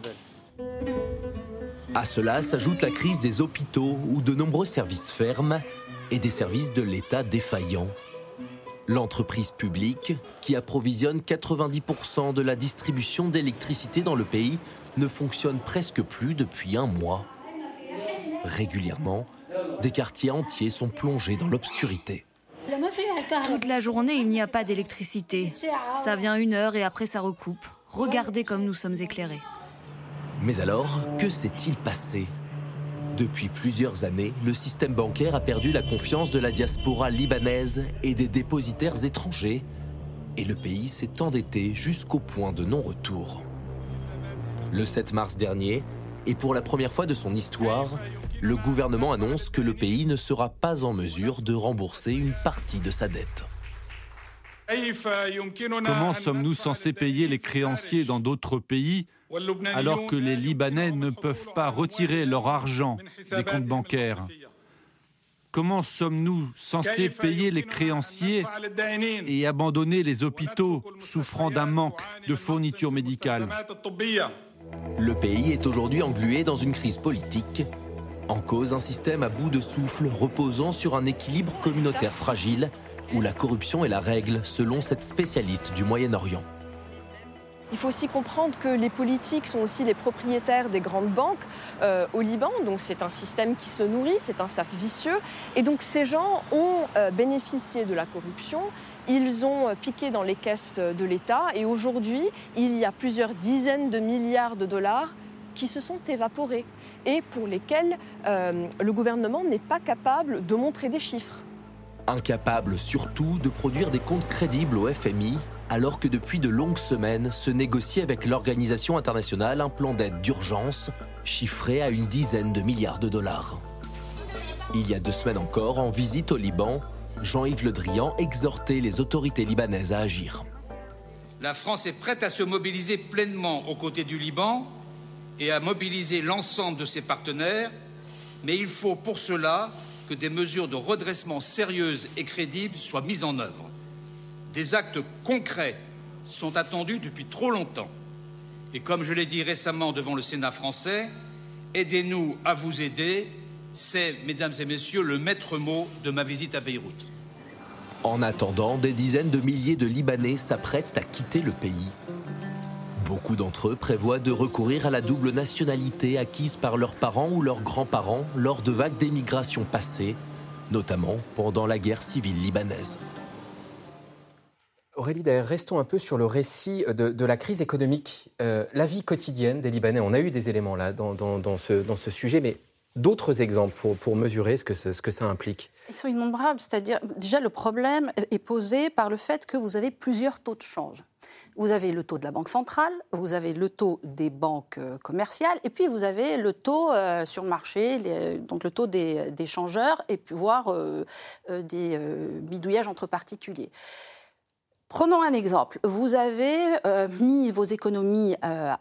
À cela s'ajoute la crise des hôpitaux où de nombreux services ferment et des services de l'État défaillants. L'entreprise publique, qui approvisionne 90% de la distribution d'électricité dans le pays, ne fonctionne presque plus depuis un mois. Régulièrement, des quartiers entiers sont plongés dans l'obscurité. Toute la journée, il n'y a pas d'électricité. Ça vient 1 heure et après ça recoupe. Regardez comme nous sommes éclairés. Mais alors, que s'est-il passé ? Depuis plusieurs années, le système bancaire a perdu la confiance de la diaspora libanaise et des dépositaires étrangers. Et le pays s'est endetté jusqu'au point de non-retour. Le 7 mars dernier, et pour la première fois de son histoire, le gouvernement annonce que le pays ne sera pas en mesure de rembourser une partie de sa dette. Comment sommes-nous censés payer les créanciers dans d'autres pays alors que les Libanais ne peuvent pas retirer leur argent des comptes bancaires? Comment sommes-nous censés payer les créanciers et abandonner les hôpitaux souffrant d'un manque de fournitures médicales? Le pays est aujourd'hui englué dans une crise politique. En cause, un système à bout de souffle reposant sur un équilibre communautaire fragile où la corruption est la règle, selon cette spécialiste du Moyen-Orient. Il faut aussi comprendre que les politiques sont aussi les propriétaires des grandes banques au Liban. Donc c'est un système qui se nourrit, c'est un cercle vicieux. Et donc ces gens ont bénéficié de la corruption. Ils ont piqué dans les caisses de l'État. Et aujourd'hui, il y a plusieurs dizaines de milliards de dollars qui se sont évaporés et pour lesquels le gouvernement n'est pas capable de montrer des chiffres. Incapable surtout de produire des comptes crédibles au FMI, alors que depuis de longues semaines se négocie avec l'organisation internationale un plan d'aide d'urgence chiffré à une dizaine de milliards de dollars. Il y a 2 semaines encore, en visite au Liban, Jean-Yves Le Drian exhortait les autorités libanaises à agir. La France est prête à se mobiliser pleinement aux côtés du Liban et à mobiliser l'ensemble de ses partenaires, mais il faut pour cela que des mesures de redressement sérieuses et crédibles soient mises en œuvre. Des actes concrets sont attendus depuis trop longtemps. Et comme je l'ai dit récemment devant le Sénat français, aidez-nous à vous aider, c'est, mesdames et messieurs, le maître mot de ma visite à Beyrouth. En attendant, des dizaines de milliers de Libanais s'apprêtent à quitter le pays. Beaucoup d'entre eux prévoient de recourir à la double nationalité acquise par leurs parents ou leurs grands-parents lors de vagues d'émigration passées, notamment pendant la guerre civile libanaise. Aurélie Daher, restons un peu sur le récit de la crise économique. La vie quotidienne des Libanais, on a eu des éléments là dans ce sujet, mais d'autres exemples pour mesurer ce que ça implique. Ils sont innombrables, c'est-à-dire déjà le problème est posé par le fait que vous avez plusieurs taux de change. Vous avez le taux de la Banque centrale, vous avez le taux des banques commerciales, et puis vous avez le taux sur le marché, donc le taux des changeurs, et puis voire des bidouillages entre particuliers. Prenons un exemple. Vous avez mis vos économies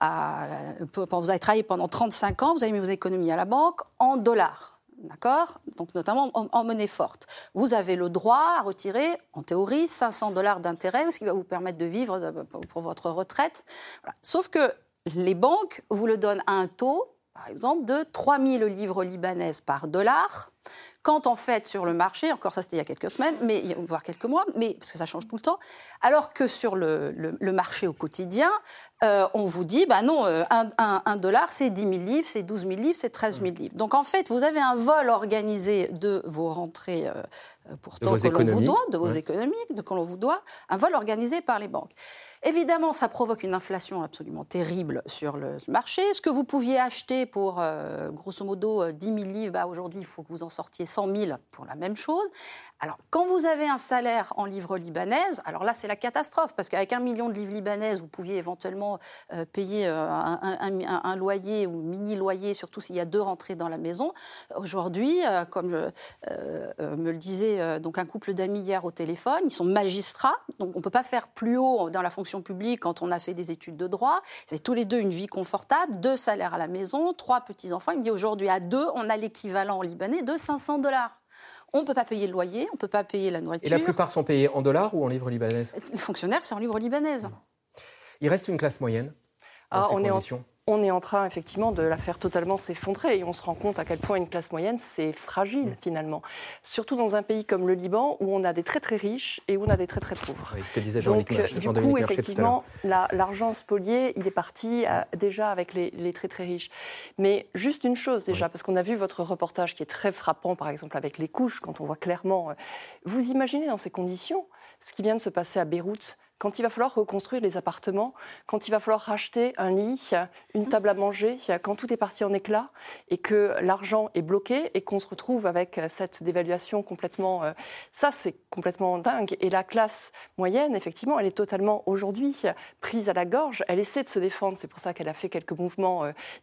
vous avez travaillé pendant 35 ans, vous avez mis vos économies à la banque en dollars. D'accord ? Donc notamment en monnaie forte. Vous avez le droit à retirer, en théorie, $500 d'intérêt, ce qui va vous permettre de vivre pour votre retraite. Voilà. Sauf que les banques vous le donnent à un taux, par exemple, de 3 000 livres libanaises par dollar. Quand en fait, sur le marché, encore ça c'était il y a quelques semaines, voire quelques mois, mais, parce que ça change tout le temps, alors que sur le marché au quotidien, on vous dit, non, un dollar c'est 10 000 livres, c'est 12 000 livres, c'est 13 000 livres. Donc en fait, vous avez un vol organisé de vos rentrées, pourtant que l'on vous doit, de vos économies, que l'on vous doit, un vol organisé par les banques. Évidemment, ça provoque une inflation absolument terrible sur le marché. Ce que vous pouviez acheter pour, grosso modo, 10 000 livres, aujourd'hui, il faut que vous en sortiez 100 000 pour la même chose. Alors, quand vous avez un salaire en livres libanaises, alors là, c'est la catastrophe, parce qu'avec 1 million de livres libanaises, vous pouviez éventuellement payer un loyer ou mini-loyer, surtout s'il y a 2 rentrées dans la maison. Aujourd'hui, comme me le disait donc un couple d'amis hier au téléphone, ils sont magistrats, donc on ne peut pas faire plus haut dans la fonction publique quand on a fait des études de droit. C'est tous les 2 une vie confortable, 2 salaires à la maison, 3 petits-enfants. Il me dit aujourd'hui, à 2, on a l'équivalent en libanais de $500. On ne peut pas payer le loyer, on ne peut pas payer la nourriture. Et la plupart sont payés en dollars ou en livres libanaises ? Les fonctionnaires, c'est en livres libanaises. Il reste une classe moyenne dans ces conditions ? on est en train effectivement de la faire totalement s'effondrer et on se rend compte à quel point une classe moyenne c'est fragile finalement. Surtout dans un pays comme le Liban où on a des très très riches et où on a des très très pauvres. Oui, ce que disait Donc du coup effectivement l'argent spolié il est parti déjà avec les très très riches. Mais juste une chose déjà parce qu'on a vu votre reportage qui est très frappant par exemple avec les couches quand on voit clairement. Vous imaginez dans ces conditions ce qui vient de se passer à Beyrouth? Quand il va falloir reconstruire les appartements, quand il va falloir racheter un lit, une table à manger, quand tout est parti en éclats et que l'argent est bloqué et qu'on se retrouve avec cette dévaluation complètement... ça, c'est complètement dingue. Et la classe moyenne, effectivement, elle est totalement aujourd'hui prise à la gorge. Elle essaie de se défendre. C'est pour ça qu'elle a fait quelques mouvements,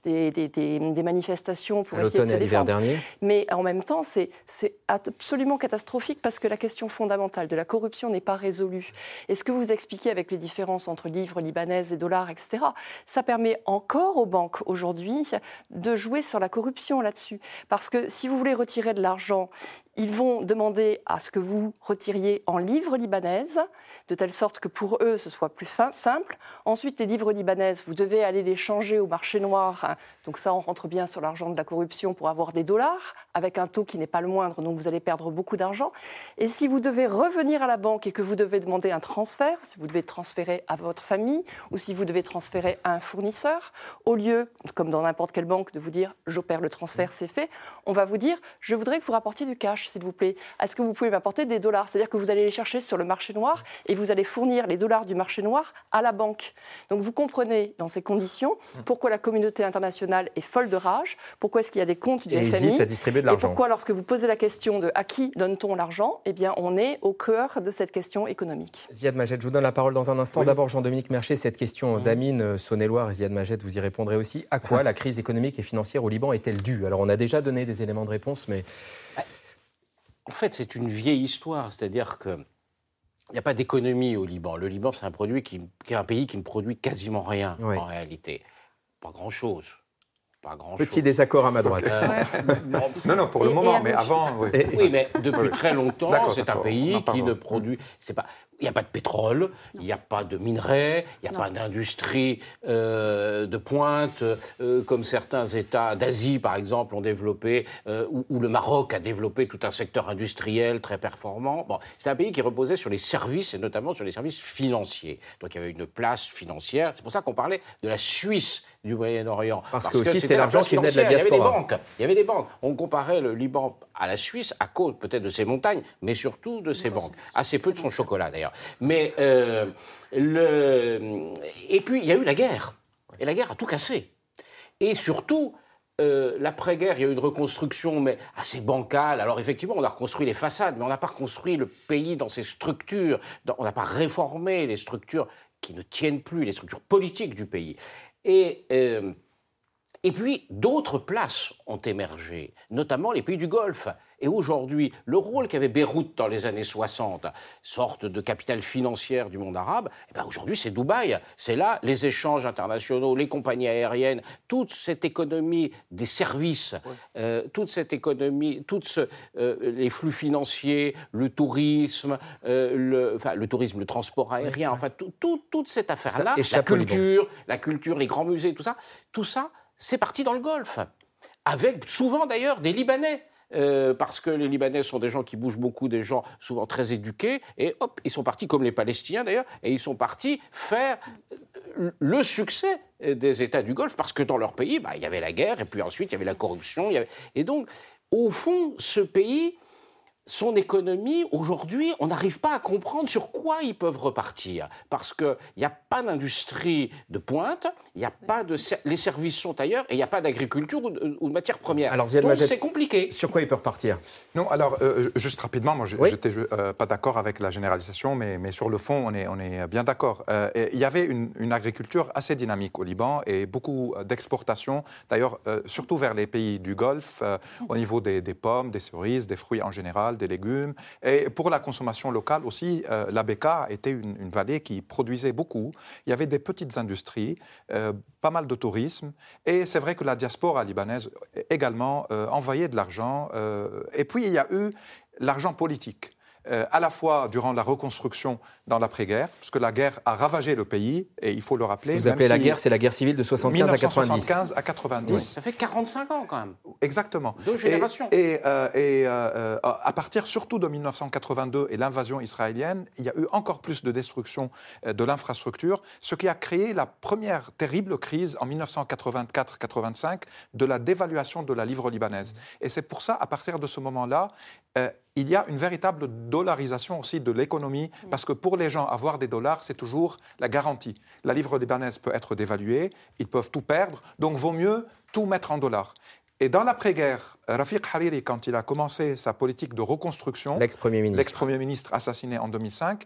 des manifestations pour essayer de se défendre. Dernier. Mais en même temps, c'est absolument catastrophique parce que la question fondamentale de la corruption n'est pas résolue. Est-ce que vous expliquer avec les différences entre livres libanaises et dollars, etc. Ça permet encore aux banques aujourd'hui de jouer sur la corruption là-dessus. Parce que si vous voulez retirer de l'argent, ils vont demander à ce que vous retiriez en livres libanaises, de telle sorte que pour eux, ce soit plus simple. Ensuite, les livres libanaises, vous devez aller les changer au marché noir. Donc ça, on rentre bien sur l'argent de la corruption pour avoir des dollars, avec un taux qui n'est pas le moindre, donc vous allez perdre beaucoup d'argent. Et si vous devez revenir à la banque et que vous devez demander un transfert, si vous devez transférer à votre famille ou si vous devez transférer à un fournisseur, au lieu, comme dans n'importe quelle banque, de vous dire « j'opère le transfert, c'est fait », on va vous dire « je voudrais que vous rapportiez du cash, s'il vous plaît. Est-ce que vous pouvez m'apporter des dollars ?» C'est-à-dire que vous allez les chercher sur le marché noir et vous allez fournir les dollars du marché noir à la banque. Donc vous comprenez, dans ces conditions, pourquoi la communauté internationale est folle de rage, pourquoi est-ce qu'il y a des comptes du FMI, hésite à distribuer de l'argent. Et pourquoi, lorsque vous posez la question de à qui donne-t-on l'argent, eh bien, on est au cœur de cette question économique. Ziad Majed, je vous donne la parole dans un instant. Oui. D'abord, Jean-Dominique Merchet, cette question d'Amine, Saône-et-Loire, Ziad Majed, vous y répondrez aussi. À quoi la crise économique et financière au Liban est-elle due? Alors, on a déjà donné des éléments de réponse, mais... En fait, c'est une vieille histoire, c'est-à-dire que il n'y a pas d'économie au Liban. Le Liban, c'est un pays qui ne produit quasiment rien, en réalité. Pas grand-chose. Petit désaccord à ma droite. Non, pour le moment, mais avant... Oui, mais depuis très longtemps, c'est un pays qui ne produit... Il n'y a pas de pétrole, il n'y a pas de minerais, il n'y a pas d'industrie de pointe, comme certains États d'Asie, par exemple, ont développé, ou le Maroc a développé tout un secteur industriel très performant. Bon, c'est un pays qui reposait sur les services, et notamment sur les services financiers. Donc il y avait une place financière. C'est pour ça qu'on parlait de la Suisse du Moyen-Orient. Parce que aussi, c'était l'argent qui venait de la diaspora. Il y avait des banques. On comparait le Liban à la Suisse à cause peut-être de ses montagnes, mais surtout de ses banques. Assez peu de son chocolat, d'ailleurs. Mais et puis il y a eu la guerre, et la guerre a tout cassé. Et surtout, l'après-guerre, il y a eu une reconstruction, mais assez bancale. Alors effectivement, on a reconstruit les façades, mais on n'a pas reconstruit le pays dans ses structures. On n'a pas réformé les structures qui ne tiennent plus, les structures politiques du pays. Et puis, d'autres places ont émergé, notamment les pays du Golfe. Et aujourd'hui, le rôle qu'avait Beyrouth dans les années 60, sorte de capitale financière du monde arabe, aujourd'hui c'est Dubaï. C'est là les échanges internationaux, les compagnies aériennes, toute cette économie des services, toute cette économie, les flux financiers, le tourisme, le transport aérien, enfin toute cette affaire-là, la culture, les grands musées, tout ça, c'est parti dans le Golfe, avec souvent d'ailleurs des Libanais. Parce que les Libanais sont des gens qui bougent beaucoup, des gens souvent très éduqués, et hop, ils sont partis, comme les Palestiniens d'ailleurs, et ils sont partis faire le succès des États du Golfe, parce que dans leur pays, il y avait la guerre, et puis ensuite il y avait la corruption, et donc, au fond, ce pays... Son économie, aujourd'hui, on n'arrive pas à comprendre sur quoi ils peuvent repartir. Parce qu'il n'y a pas d'industrie de pointe, les services sont ailleurs, et il n'y a pas d'agriculture ou de matières premières. Alors, donc c'est compliqué. Sur quoi il peut repartir? Non, alors, juste rapidement, moi, j'étais pas d'accord avec la généralisation, mais sur le fond, on est bien d'accord. Il y avait une agriculture assez dynamique au Liban, et beaucoup d'exportations, d'ailleurs, surtout vers les pays du Golfe, au niveau des pommes, des cerises, des fruits en général, des légumes. Et pour la consommation locale aussi, la Bekaa était une vallée qui produisait beaucoup. Il y avait des petites industries, pas mal de tourisme. Et c'est vrai que la diaspora libanaise également envoyait de l'argent. Et puis, il y a eu l'argent politique. à la fois durant la reconstruction dans l'après-guerre, parce que la guerre a ravagé le pays, et il faut le rappeler. Vous appelez la guerre, c'est la guerre civile de 75 à 90. 1975 à 90. Oui. Ça fait 45 ans quand même. Exactement. 2 générations. Et à partir surtout de 1982 et l'invasion israélienne, il y a eu encore plus de destruction de l'infrastructure, ce qui a créé la première terrible crise en 1984-85 de la dévaluation de la livre libanaise. Et c'est pour ça, à partir de ce moment-là, il y a une véritable dollarisation aussi de l'économie, parce que pour les gens, avoir des dollars, c'est toujours la garantie. La livre libanaise peut être dévaluée, ils peuvent tout perdre, donc vaut mieux tout mettre en dollars. Et dans l'après-guerre, Rafiq Hariri, quand il a commencé sa politique de reconstruction, l'ex-premier ministre assassiné en 2005,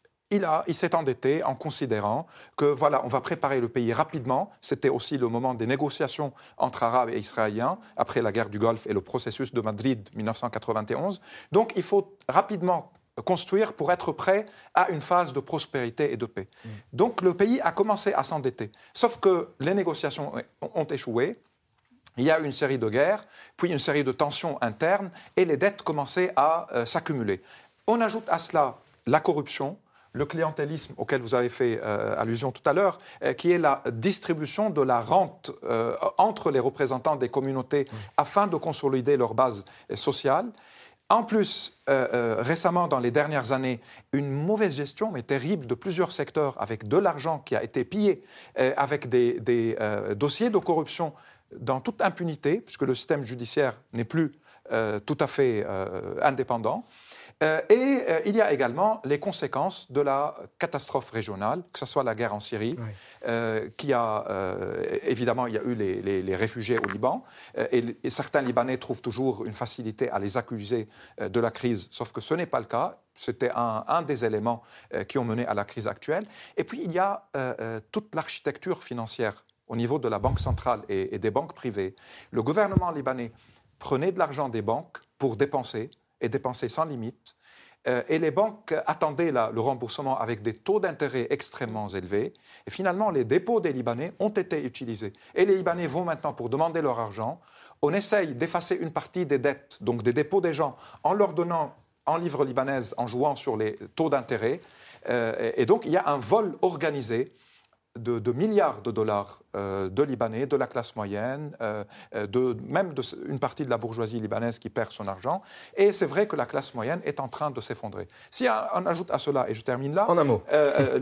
il s'est endetté en considérant que voilà, on va préparer le pays rapidement. C'était aussi le moment des négociations entre Arabes et Israéliens après la guerre du Golfe et le processus de Madrid 1991. Donc il faut rapidement construire pour être prêt à une phase de prospérité et de paix. Donc le pays a commencé à s'endetter. Sauf que les négociations ont échoué. Il y a eu une série de guerres, puis une série de tensions internes et les dettes commençaient à s'accumuler. On ajoute à cela la corruption, le clientélisme auquel vous avez fait allusion tout à l'heure, qui est la distribution de la rente entre les représentants des communautés afin de consolider leur base sociale. En plus, récemment, dans les dernières années, une mauvaise gestion, mais terrible, de plusieurs secteurs, avec de l'argent qui a été pillé, avec des dossiers de corruption dans toute impunité, puisque le système judiciaire n'est plus tout à fait indépendant. Il y a également les conséquences de la catastrophe régionale, que ce soit la guerre en Syrie, qui a évidemment, il y a eu les réfugiés au Liban, et certains Libanais trouvent toujours une facilité à les accuser de la crise, sauf que ce n'est pas le cas. C'était un des éléments qui ont mené à la crise actuelle. Et puis il y a toute l'architecture financière au niveau de la Banque centrale et des banques privées. Le gouvernement libanais prenait de l'argent des banques pour dépenser, et dépenser sans limite. Et les banques attendaient le remboursement avec des taux d'intérêt extrêmement élevés. Et finalement, les dépôts des Libanais ont été utilisés. Et les Libanais vont maintenant pour demander leur argent. On essaye d'effacer une partie des dettes, donc des dépôts des gens, en leur donnant en livres libanaises, en jouant sur les taux d'intérêt. Et donc, il y a un vol organisé de milliards de dollars de Libanais, de la classe moyenne, même une partie de la bourgeoisie libanaise qui perd son argent. Et c'est vrai que la classe moyenne est en train de s'effondrer. Si on ajoute à cela, et je termine là, en un mot,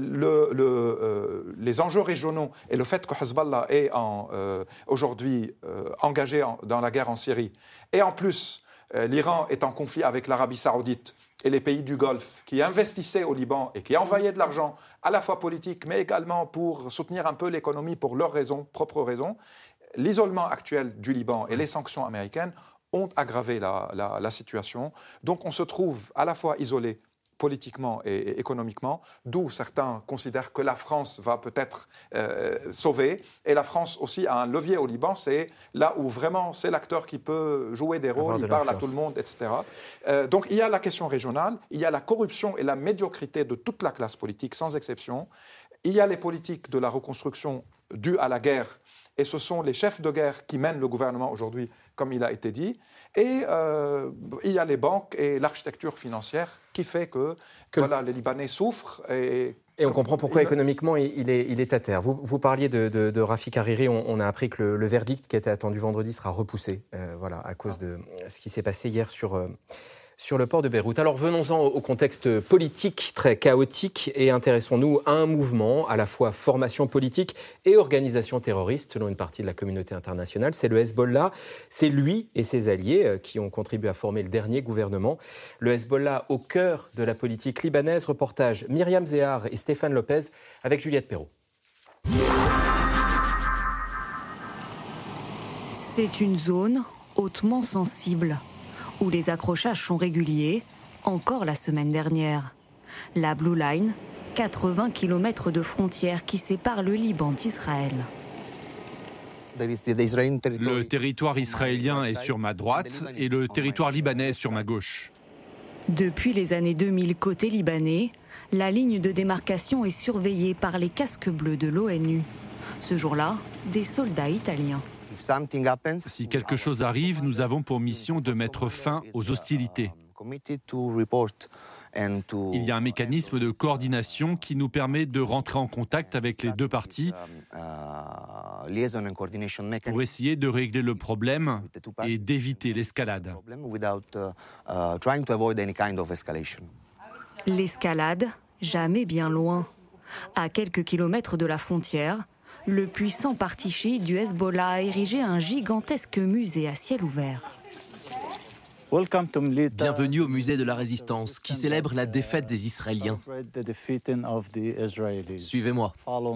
les enjeux régionaux et le fait que Hezbollah est aujourd'hui engagé dans la guerre en Syrie, et en plus, l'Iran est en conflit avec l'Arabie saoudite, et les pays du Golfe qui investissaient au Liban et qui envoyaient de l'argent à la fois politique, mais également pour soutenir un peu l'économie pour leurs propres raisons, l'isolement actuel du Liban et les sanctions américaines ont aggravé la situation. Donc on se trouve à la fois isolé politiquement et économiquement, d'où certains considèrent que la France va peut-être sauver. Et la France aussi a un levier au Liban, c'est là où vraiment c'est l'acteur qui peut jouer des rôles, il parle à tout le monde, etc. Donc il y a la question régionale, il y a la corruption et la médiocrité de toute la classe politique, sans exception. Il y a les politiques de la reconstruction dues à la guerre, et ce sont les chefs de guerre qui mènent le gouvernement aujourd'hui, comme il a été dit. Et il y a les banques et l'architecture financière qui fait que voilà, les Libanais souffrent. Et on comprend pourquoi économiquement il est à terre. Vous parliez de Rafiq Hariri. On a appris que le verdict qui était attendu vendredi sera repoussé à cause de ce qui s'est passé hier sur le port de Beyrouth. Alors venons-en au contexte politique très chaotique et intéressons-nous à un mouvement, à la fois formation politique et organisation terroriste selon une partie de la communauté internationale. C'est le Hezbollah. C'est lui et ses alliés qui ont contribué à former le dernier gouvernement. Le Hezbollah au cœur de la politique libanaise. Reportage Myriam Zéhar et Stéphane Lopez avec Juliette Perrault. C'est une zone hautement sensible, où les accrochages sont réguliers, encore la semaine dernière. La Blue Line, 80 km de frontière qui séparent le Liban d'Israël. Le territoire israélien est sur ma droite et le territoire libanais est sur ma gauche. Depuis les années 2000, côté libanais, la ligne de démarcation est surveillée par les casques bleus de l'ONU. Ce jour-là, des soldats italiens. Si quelque chose arrive, nous avons pour mission de mettre fin aux hostilités. Il y a un mécanisme de coordination qui nous permet de rentrer en contact avec les deux parties pour essayer de régler le problème et d'éviter l'escalade. L'escalade, jamais bien loin. À quelques kilomètres de la frontière, le puissant parti chiite du Hezbollah a érigé un gigantesque musée à ciel ouvert. Bienvenue au musée de la Résistance, qui célèbre la défaite des Israéliens. Suivez-moi.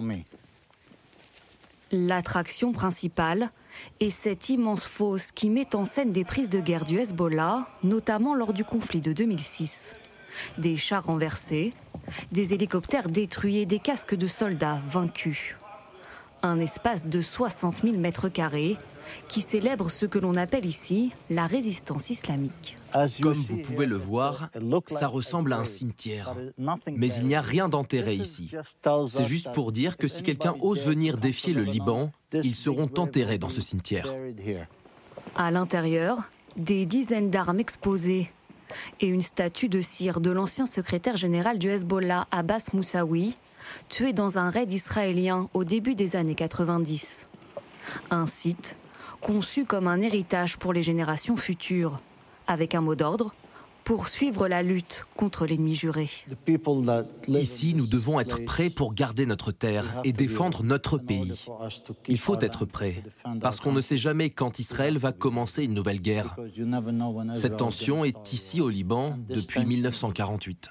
L'attraction principale est cette immense fosse qui met en scène des prises de guerre du Hezbollah, notamment lors du conflit de 2006. Des chars renversés, des hélicoptères détruits et des casques de soldats vaincus. Un espace de 60 000 mètres carrés qui célèbre ce que l'on appelle ici la résistance islamique. Comme vous pouvez le voir, ça ressemble à un cimetière. Mais il n'y a rien d'enterré ici. C'est juste pour dire que si quelqu'un ose venir défier le Liban, ils seront enterrés dans ce cimetière. À l'intérieur, des dizaines d'armes exposées et une statue de cire de l'ancien secrétaire général du Hezbollah, Abbas Moussaoui, tué dans un raid israélien au début des années 90. Un site conçu comme un héritage pour les générations futures, avec un mot d'ordre, poursuivre la lutte contre l'ennemi juré. Ici, nous devons être prêts pour garder notre terre et défendre notre pays. Il faut être prêt, parce qu'on ne sait jamais quand Israël va commencer une nouvelle guerre. Cette tension est ici au Liban depuis 1948.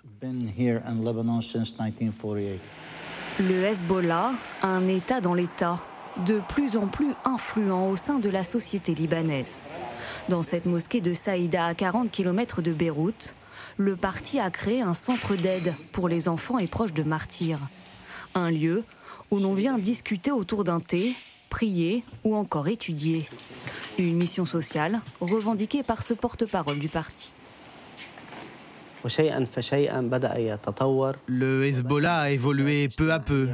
Le Hezbollah, un État dans l'État, de plus en plus influent au sein de la société libanaise. Dans cette mosquée de Saïda, à 40 km de Beyrouth, le parti a créé un centre d'aide pour les enfants et proches de martyrs. Un lieu où l'on vient discuter autour d'un thé, prier ou encore étudier. Une mission sociale revendiquée par ce porte-parole du parti. Le Hezbollah a évolué peu à peu.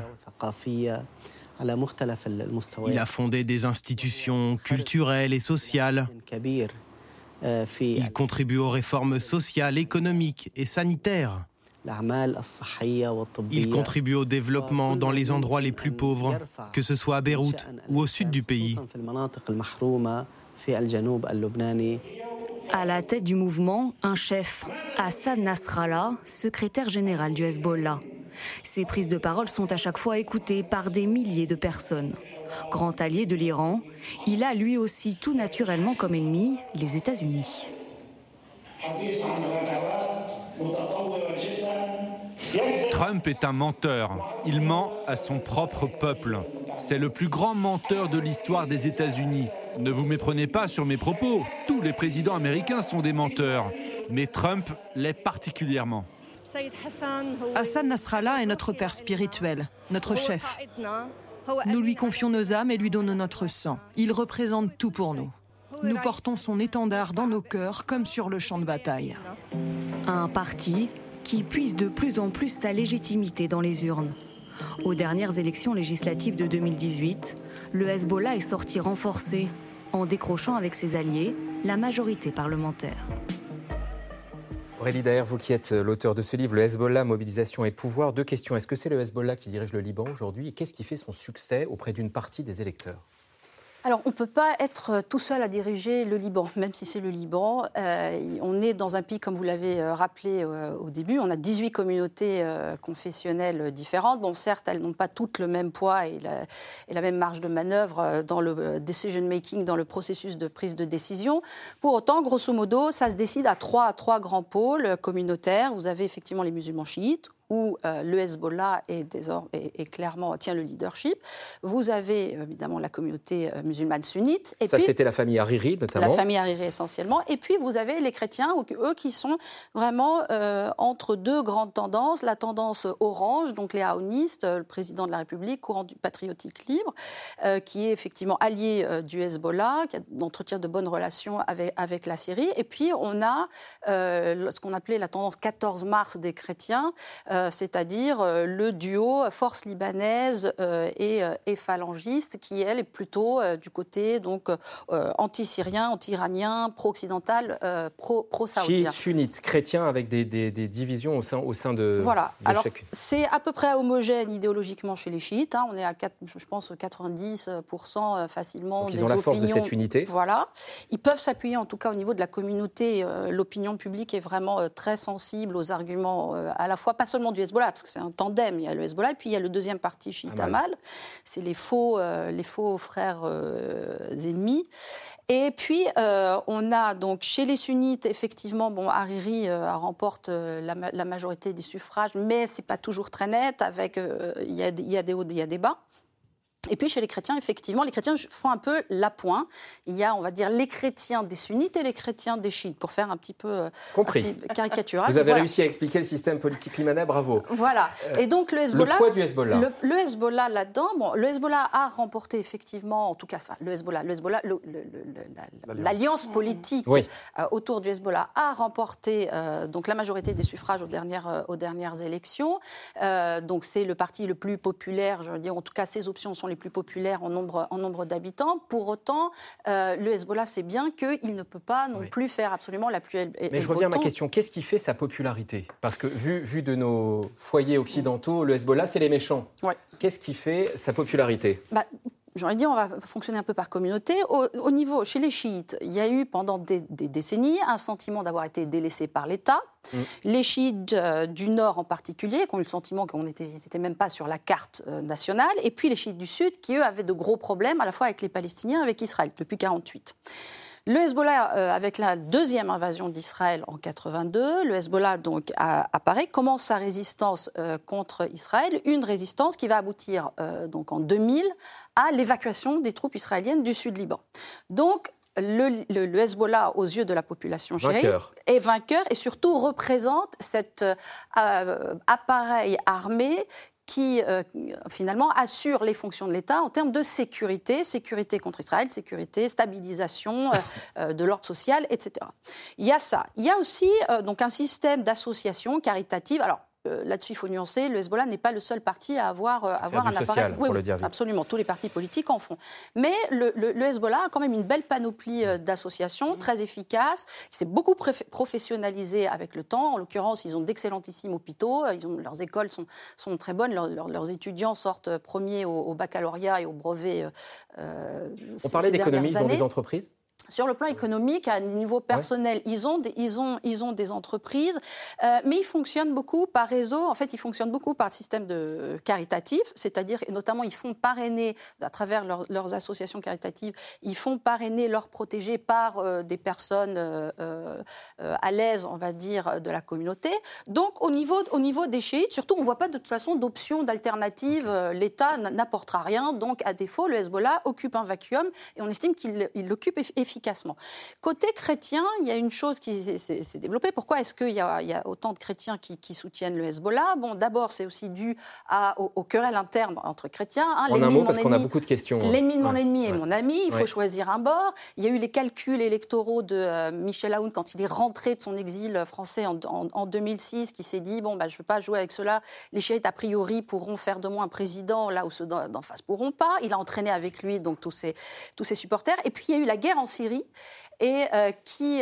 Il a fondé des institutions culturelles et sociales. Il contribue aux réformes sociales, économiques et sanitaires. Il contribue au développement dans les endroits les plus pauvres, que ce soit à Beyrouth ou au sud du pays. À la tête du mouvement, un chef, Hassan Nasrallah, secrétaire général du Hezbollah. Ses prises de parole sont à chaque fois écoutées par des milliers de personnes. Grand allié de l'Iran, il a lui aussi tout naturellement comme ennemi les États-Unis. Trump est un menteur. Il ment à son propre peuple. C'est le plus grand menteur de l'histoire des États-Unis. Ne vous méprenez pas sur mes propos. Tous les présidents américains sont des menteurs. Mais Trump l'est particulièrement. Hassan Nasrallah est notre père spirituel, notre chef. Nous lui confions nos âmes et lui donnons notre sang. Il représente tout pour nous. Nous portons son étendard dans nos cœurs comme sur le champ de bataille. Un parti qui puise de plus en plus sa légitimité dans les urnes. Aux dernières élections législatives de 2018, le Hezbollah est sorti renforcé en décrochant avec ses alliés la majorité parlementaire. Aurélie Daher, vous qui êtes l'auteur de ce livre, le Hezbollah, mobilisation et pouvoir, deux questions. Est-ce que c'est le Hezbollah qui dirige le Liban aujourd'hui et qu'est-ce qui fait son succès auprès d'une partie des électeurs ? Alors, on ne peut pas être tout seul à diriger le Liban, même si c'est le Liban. On est dans un pays, comme vous l'avez rappelé au début, on a 18 communautés confessionnelles différentes. Bon, certes, elles n'ont pas toutes le même poids et la même marge de manœuvre dans le decision-making, dans le processus de prise de décision. Pour autant, grosso modo, ça se décide à trois grands pôles communautaires. Vous avez effectivement les musulmans chiites, où le Hezbollah est clairement tient le leadership. Vous avez évidemment la communauté musulmane sunnite. Et ça, puis, c'était la famille Hariri, notamment. La famille Hariri, essentiellement. Et puis, vous avez les chrétiens, eux, qui sont vraiment entre deux grandes tendances. La tendance orange, donc les haonistes, le président de la République, courant du patriotique libre, qui est effectivement allié du Hezbollah, qui entretient de bonnes relations avec la Syrie. Et puis, on a ce qu'on appelait la tendance 14 mars des chrétiens, c'est-à-dire le duo force libanaise et phalangiste, qui elle est plutôt du côté donc anti-syrien, anti-iranien, pro-occidental, pro-saoudien. Chiites, sunnites, chrétiens avec des divisions au sein de. Voilà. De Alors chacune. c'est à peu près homogène idéologiquement chez les chiites. On est à je pense 90% facilement. Donc ils ont la force de cette unité. Voilà. Ils peuvent s'appuyer en tout cas au niveau de la communauté. L'opinion publique est vraiment très sensible aux arguments à la fois, pas seulement du Hezbollah, parce que c'est un tandem. Il y a le Hezbollah et puis il y a le deuxième parti chiite Amal. C'est les faux frères ennemis. Et puis, on a donc chez les sunnites, effectivement, Hariri remporte la majorité des suffrages, mais ce n'est pas toujours très net, il y a des hauts, il y a des bas. Et puis chez les chrétiens, effectivement, les chrétiens font un peu l'appoint. Il y a, on va dire, les chrétiens des sunnites et les chrétiens des chiites, pour faire un petit peu caricatural. Vous avez réussi à expliquer le système politique libanais, bravo. Voilà. Et donc le Hezbollah... Le poids du Hezbollah. Le Hezbollah là-dedans, le Hezbollah a remporté effectivement, en tout cas, l'alliance politique autour du Hezbollah a remporté donc la majorité des suffrages aux dernières élections. Donc c'est le parti le plus populaire, je veux dire, en tout cas ses options sont les plus populaires en nombre d'habitants. Pour autant, le Hezbollah sait bien qu'il ne peut pas non plus faire absolument la pluie. Mais je reviens à ma question. Qu'est-ce qui fait sa popularité ? Parce que vu de nos foyers occidentaux, le Hezbollah, c'est les méchants. Ouais. Qu'est-ce qui fait sa popularité ? J'aurais dit, on va fonctionner un peu par communauté. Au niveau, chez les chiites, il y a eu pendant des décennies un sentiment d'avoir été délaissés par l'État. Les chiites du Nord en particulier, qui ont eu le sentiment qu'ils n'étaient même pas sur la carte nationale. Et puis les chiites du Sud, qui eux avaient de gros problèmes à la fois avec les Palestiniens et avec Israël depuis 1948. Le Hezbollah, avec la deuxième invasion d'Israël en 1982, le Hezbollah donc apparaît, commence sa résistance contre Israël, une résistance qui va aboutir donc en 2000 à l'évacuation des troupes israéliennes du Sud-Liban. Donc le Hezbollah, aux yeux de la population chiite, est vainqueur et surtout représente cet appareil armé qui, finalement, assure les fonctions de l'État en termes de sécurité contre Israël, sécurité, stabilisation de l'ordre social, etc. Il y a ça. Il y a aussi donc un système d'association caritative. Alors, là-dessus, il faut nuancer. Le Hezbollah n'est pas le seul parti à avoir un appareil. Social, pour le dire vite. Absolument. Tous les partis politiques en font. Mais le Hezbollah a quand même une belle panoplie d'associations très efficaces, qui s'est beaucoup professionnalisé avec le temps. En l'occurrence, ils ont d'excellentissimes hôpitaux. Leurs écoles sont très bonnes. Leurs étudiants sortent premiers au baccalauréat et au brevet. On parlait d'économie, ils ont des entreprises ? Sur le plan économique, à un niveau personnel, ils ont des entreprises, mais ils fonctionnent beaucoup par réseau. En fait, ils fonctionnent beaucoup par le système caritatif, c'est-à-dire, et notamment, ils font parrainer, à travers leurs associations caritatives, ils font parrainer leurs protégés par des personnes à l'aise, on va dire, de la communauté. Donc, au niveau des chiites, surtout, on ne voit pas de toute façon d'option d'alternative. L'État n'apportera rien. Donc, à défaut, le Hezbollah occupe un vacuum et on estime qu'il l'occupe efficacement. Côté chrétien, il y a une chose qui s'est développée. Pourquoi est-ce qu'il y a autant de chrétiens qui soutiennent le Hezbollah ? Bon, d'abord, c'est aussi dû aux querelles internes entre chrétiens. En un mot, parce qu'on a beaucoup de questions. L'ennemi de mon ennemi est mon ami, il faut choisir un bord. Il y a eu les calculs électoraux de Michel Aoun quand il est rentré de son exil français en 2006, qui s'est dit, je ne veux pas jouer avec cela. Les chiites, a priori, pourront faire de moi un président, là où ceux d'en face ne pourront pas. Il a entraîné avec lui donc, tous ses supporters. Et puis, il y a eu la guerre en Syrie, et qui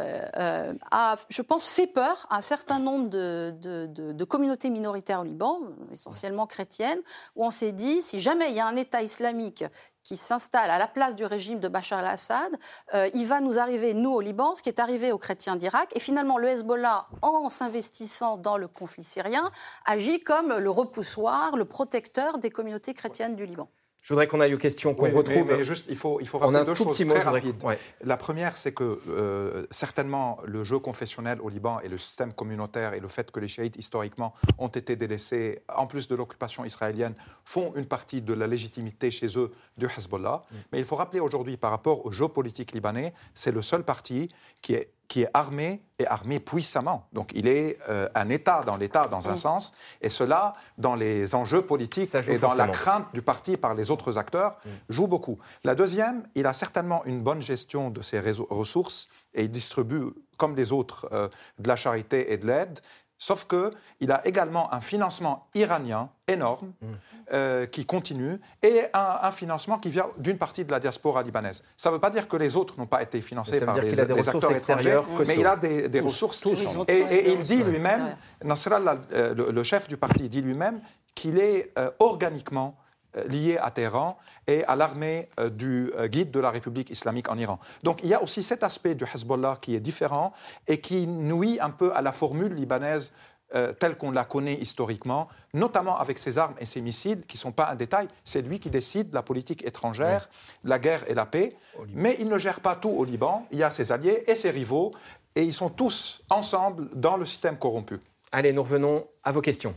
a, je pense, fait peur à un certain nombre de communautés minoritaires au Liban, essentiellement chrétiennes, où on s'est dit, si jamais il y a un État islamique qui s'installe à la place du régime de Bachar el-Assad, il va nous arriver, nous, au Liban, ce qui est arrivé aux chrétiens d'Irak. Et finalement, le Hezbollah, en s'investissant dans le conflit syrien, agit comme le repoussoir, le protecteur des communautés chrétiennes du Liban. Je voudrais qu'on aille aux questions qu'on retrouve. Mais juste, il faut rappeler deux choses très rapides. La première, c'est que certainement le jeu confessionnel au Liban et le système communautaire et le fait que les chiites, historiquement, ont été délaissés, en plus de l'occupation israélienne, font une partie de la légitimité chez eux du Hezbollah. Mais il faut rappeler aujourd'hui, par rapport au jeu politique libanais, c'est le seul parti qui est armé et armé puissamment. Donc il est un État dans un sens, et cela, dans les enjeux politiques et dans la crainte du parti par les autres acteurs, joue beaucoup. La deuxième, il a certainement une bonne gestion de ses ressources, et il distribue, comme les autres, de la charité et de l'aide. Sauf qu'il a également un financement iranien énorme qui continue et un financement qui vient d'une partie de la diaspora libanaise. Ça ne veut pas dire que les autres n'ont pas été financés par des acteurs étrangers, mais il a des ressources. Et il dit lui-même, Nasrallah, le chef du parti, dit lui-même qu'il est organiquement lié à Téhéran et à l'armée du guide de la République islamique en Iran. Donc il y a aussi cet aspect du Hezbollah qui est différent et qui nuit un peu à la formule libanaise telle qu'on la connaît historiquement, notamment avec ses armes et ses missiles, qui ne sont pas un détail. C'est lui qui décide la politique étrangère, la guerre et la paix. Mais il ne gère pas tout au Liban. Il y a ses alliés et ses rivaux, et ils sont tous ensemble dans le système corrompu. Allez, nous revenons à vos questions.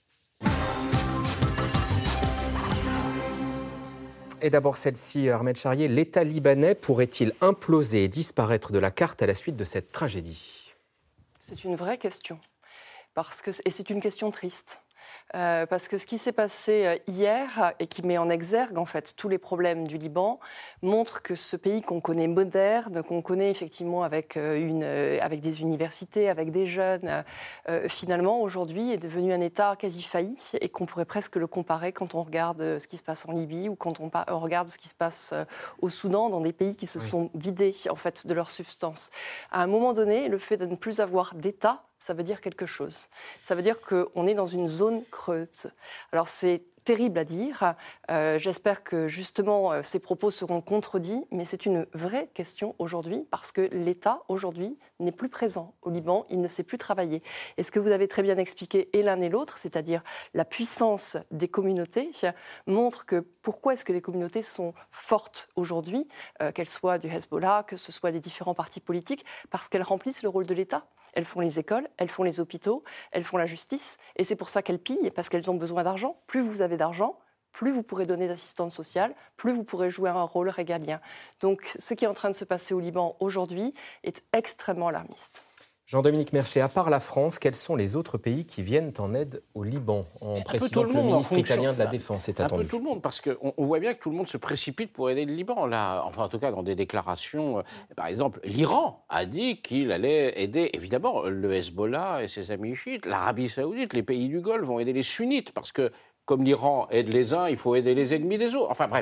Et d'abord celle-ci, Ahmed Charrier. L'État libanais pourrait-il imploser et disparaître de la carte à la suite de cette tragédie ? C'est une vraie question. Et c'est une question triste. Parce que ce qui s'est passé hier et qui met en exergue en fait tous les problèmes du Liban montre que ce pays qu'on connaît moderne, qu'on connaît effectivement avec des universités, avec des jeunes, finalement aujourd'hui est devenu un État quasi failli et qu'on pourrait presque le comparer quand on regarde ce qui se passe en Libye ou quand on regarde ce qui se passe au Soudan, dans des pays qui se sont vidés en fait de leur substance. À un moment donné, le fait de ne plus avoir d'État, ça veut dire quelque chose. Ça veut dire qu'on est dans une zone creuse. Alors c'est terrible à dire. J'espère que justement ces propos seront contredits, mais c'est une vraie question aujourd'hui parce que l'État aujourd'hui n'est plus présent au Liban, il ne sait plus travailler. Et ce que vous avez très bien expliqué et l'un et l'autre, c'est-à-dire la puissance des communautés, montre que pourquoi est-ce que les communautés sont fortes aujourd'hui, qu'elles soient du Hezbollah, que ce soit les différents partis politiques, parce qu'elles remplissent le rôle de l'État. Elles font les écoles, elles font les hôpitaux, elles font la justice. Et c'est pour ça qu'elles pillent, parce qu'elles ont besoin d'argent. Plus vous avez d'argent, plus vous pourrez donner d'assistance sociale, plus vous pourrez jouer un rôle régalien. Donc ce qui est en train de se passer au Liban aujourd'hui est extrêmement alarmiste. Jean-Dominique Merchet, à part la France, quels sont les autres pays qui viennent en aide au Liban, en précisant que le ministre italien de la Défense est attendu? Un peu tout le monde, parce qu'on voit bien que tout le monde se précipite pour aider le Liban. Là, enfin, en tout cas, dans des déclarations, par exemple, l'Iran a dit qu'il allait aider, évidemment, le Hezbollah et ses amis chiites, l'Arabie saoudite, les pays du Golfe vont aider les sunnites, parce que comme l'Iran aide les uns, il faut aider les ennemis des autres. Enfin bref,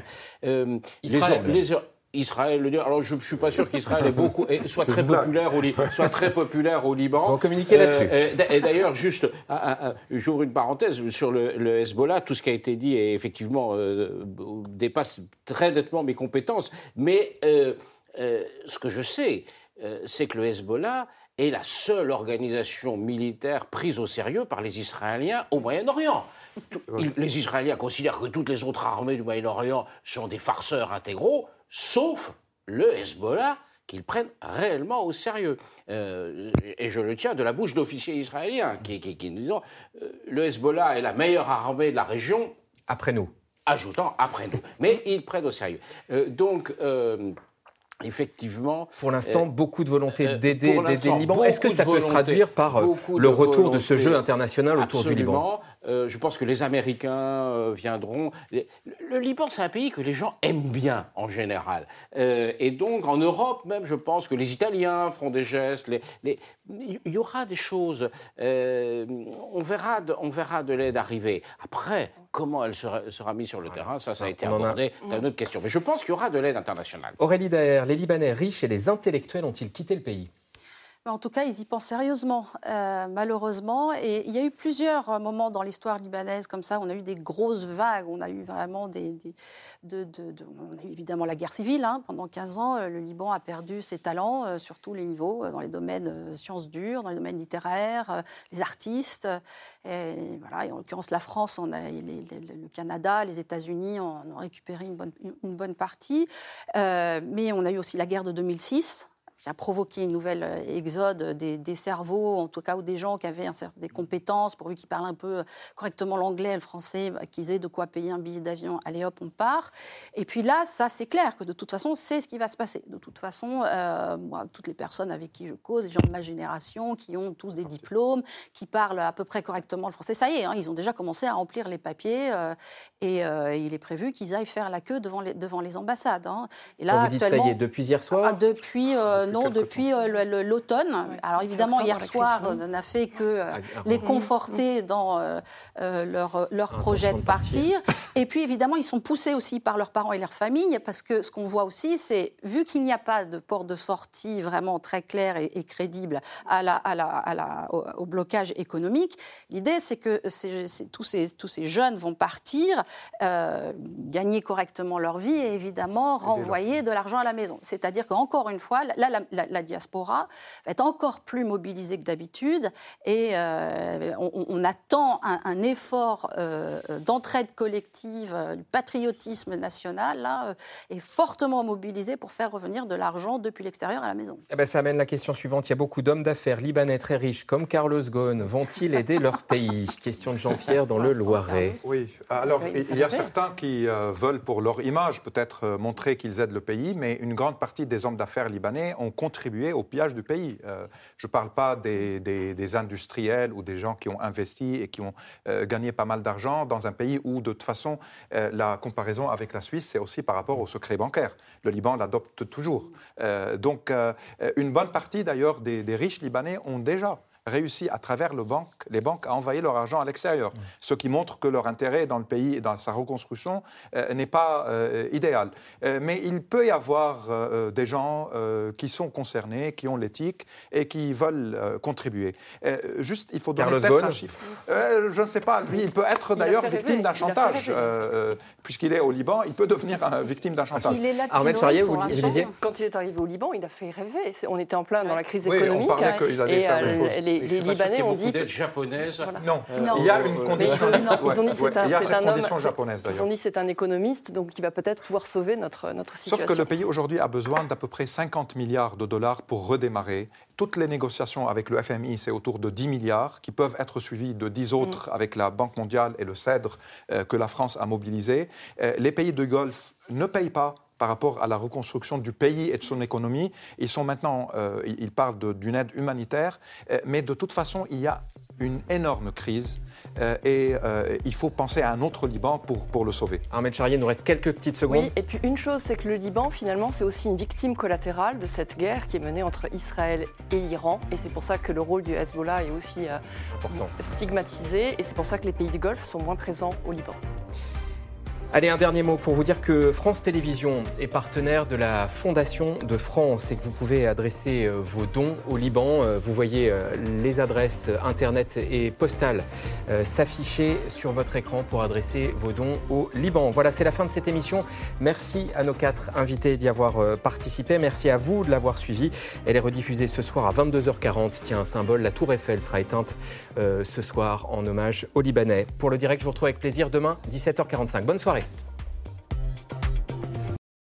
Israël, alors je ne suis pas sûr qu'Israël soit très populaire au Liban. On communiquer là-dessus. Et d'ailleurs, juste, j'ouvre une parenthèse sur le Hezbollah. Tout ce qui a été dit effectivement dépasse très nettement mes compétences. Mais ce que je sais, c'est que le Hezbollah est la seule organisation militaire prise au sérieux par les Israéliens au Moyen-Orient. Les Israéliens considèrent que toutes les autres armées du Moyen-Orient sont des farceurs intégraux, sauf le Hezbollah, qu'ils prennent réellement au sérieux. Et je le tiens de la bouche d'officiers israéliens qui nous disent le Hezbollah est la meilleure armée de la région. Après nous. Ajoutant après nous. Mais ils prennent au sérieux. Effectivement. Pour l'instant, beaucoup de volonté d'aider le Liban. Est-ce que ça peut se traduire par le retour de ce jeu international autour du Liban ? Je pense que les Américains viendront. Le Liban, c'est un pays que les gens aiment bien, en général. Et donc, en Europe même, je pense que les Italiens feront des gestes. Il y aura des choses. On verra de l'aide arriver. Après, comment elle sera mise sur le terrain, ça a été abordé. C'est une autre question. Mais je pense qu'il y aura de l'aide internationale. Aurélie Daher, les Libanais riches et les intellectuels ont-ils quitté le pays ? En tout cas, ils y pensent sérieusement, malheureusement. Et il y a eu plusieurs moments dans l'histoire libanaise comme ça. On a eu des grosses vagues. On a eu vraiment on a eu évidemment la guerre civile. Pendant 15 ans, le Liban a perdu ses talents sur tous les niveaux, dans les domaines sciences dures, dans les domaines littéraires, les artistes. Et voilà. Et en l'occurrence, la France, le Canada, les États-Unis en ont récupéré une bonne partie. Mais on a eu aussi la guerre de 2006. Qui a provoqué une nouvelle exode des cerveaux, en tout cas, ou des gens qui avaient des compétences, pourvu qu'ils parlent un peu correctement l'anglais et le français, qu'ils aient de quoi payer un billet d'avion. Allez hop, on part. Et puis là, ça, c'est clair que de toute façon, c'est ce qui va se passer. De toute façon, moi, toutes les personnes avec qui je cause, les gens de ma génération, qui ont tous des diplômes, qui parlent à peu près correctement le français, ça y est, ils ont déjà commencé à remplir les papiers et il est prévu qu'ils aillent faire la queue devant les ambassades. Et là, quand vous dites ça y est, depuis hier soir Non, depuis l'automne. Alors évidemment, hier soir, n'a fait que les conforter dans leur projet de partir. Et puis évidemment, ils sont poussés aussi par leurs parents et leurs familles, parce que ce qu'on voit aussi, c'est, vu qu'il n'y a pas de porte de sortie vraiment très claire et crédible au blocage économique, l'idée, c'est que tous ces jeunes vont partir, gagner correctement leur vie et évidemment renvoyer de l'argent à la maison. C'est-à-dire qu'encore une fois, là, la diaspora va être encore plus mobilisée que d'habitude et on attend un effort d'entraide collective, du patriotisme national, là, est fortement mobilisé pour faire revenir de l'argent depuis l'extérieur à la maison. Eh ben, ça amène la question suivante. Il y a beaucoup d'hommes d'affaires libanais très riches, comme Carlos Ghosn. Vont-ils aider leur pays? Question de Jean-Pierre dans le Loiret. Oui, alors il y a certains qui veulent pour leur image peut-être montrer qu'ils aident le pays, mais une grande partie des hommes d'affaires libanais ont contribué au pillage du pays. Je ne parle pas des industriels ou des gens qui ont investi et qui ont gagné pas mal d'argent dans un pays où, de toute façon, la comparaison avec la Suisse, c'est aussi par rapport au secret bancaire. Le Liban l'adopte toujours. Donc, une bonne partie, d'ailleurs, des riches libanais ont déjà réussi à travers les banques à envoyer leur argent à l'extérieur, ce qui montre que leur intérêt dans le pays et dans sa reconstruction n'est pas idéal. Mais il peut y avoir des gens qui sont concernés, qui ont l'éthique et qui veulent contribuer. Juste, il faut donner peut-être un chiffre. Je ne sais pas, lui, il peut être d'ailleurs victime d'un chantage. Puisqu'il est au Liban, il peut devenir victime d'un chantage. Il est quand il est arrivé au Liban, il a fait rêver. On était en plein dans la crise économique. On parlait qu'il allait faire des choses. Les Libanais ont dit d'être japonaise. Voilà. Non, il y a une condition. Ils ont dit c'est un homme japonaise d'ailleurs. Ils ont dit c'est un économiste, donc il va peut-être pouvoir sauver notre situation. Sauf que le pays aujourd'hui a besoin d'à peu près 50 milliards de dollars pour redémarrer. Toutes les négociations avec le FMI, c'est autour de 10 milliards, qui peuvent être suivies de 10 autres avec la Banque mondiale et le CEDRE que la France a mobilisé. Les pays du Golfe ne payent pas par rapport à la reconstruction du pays et de son économie. Ils sont maintenant, ils parlent d'une aide humanitaire, mais de toute façon, il y a une énorme crise et il faut penser à un autre Liban pour le sauver. Ahmed Charrier, il nous reste quelques petites secondes. Oui, et puis une chose, c'est que le Liban, finalement, c'est aussi une victime collatérale de cette guerre qui est menée entre Israël et l'Iran. Et c'est pour ça que le rôle du Hezbollah est aussi stigmatisé. Et c'est pour ça que les pays du Golfe sont moins présents au Liban. Allez, un dernier mot pour vous dire que France Télévisions est partenaire de la Fondation de France et que vous pouvez adresser vos dons au Liban. Vous voyez les adresses internet et postales s'afficher sur votre écran pour adresser vos dons au Liban. Voilà, c'est la fin de cette émission. Merci à nos 4 invités d'y avoir participé. Merci à vous de l'avoir suivi. Elle est rediffusée ce soir à 22h40. Tiens, un symbole, la Tour Eiffel sera éteinte ce soir en hommage aux Libanais. Pour le direct, je vous retrouve avec plaisir demain, 17h45. Bonne soirée.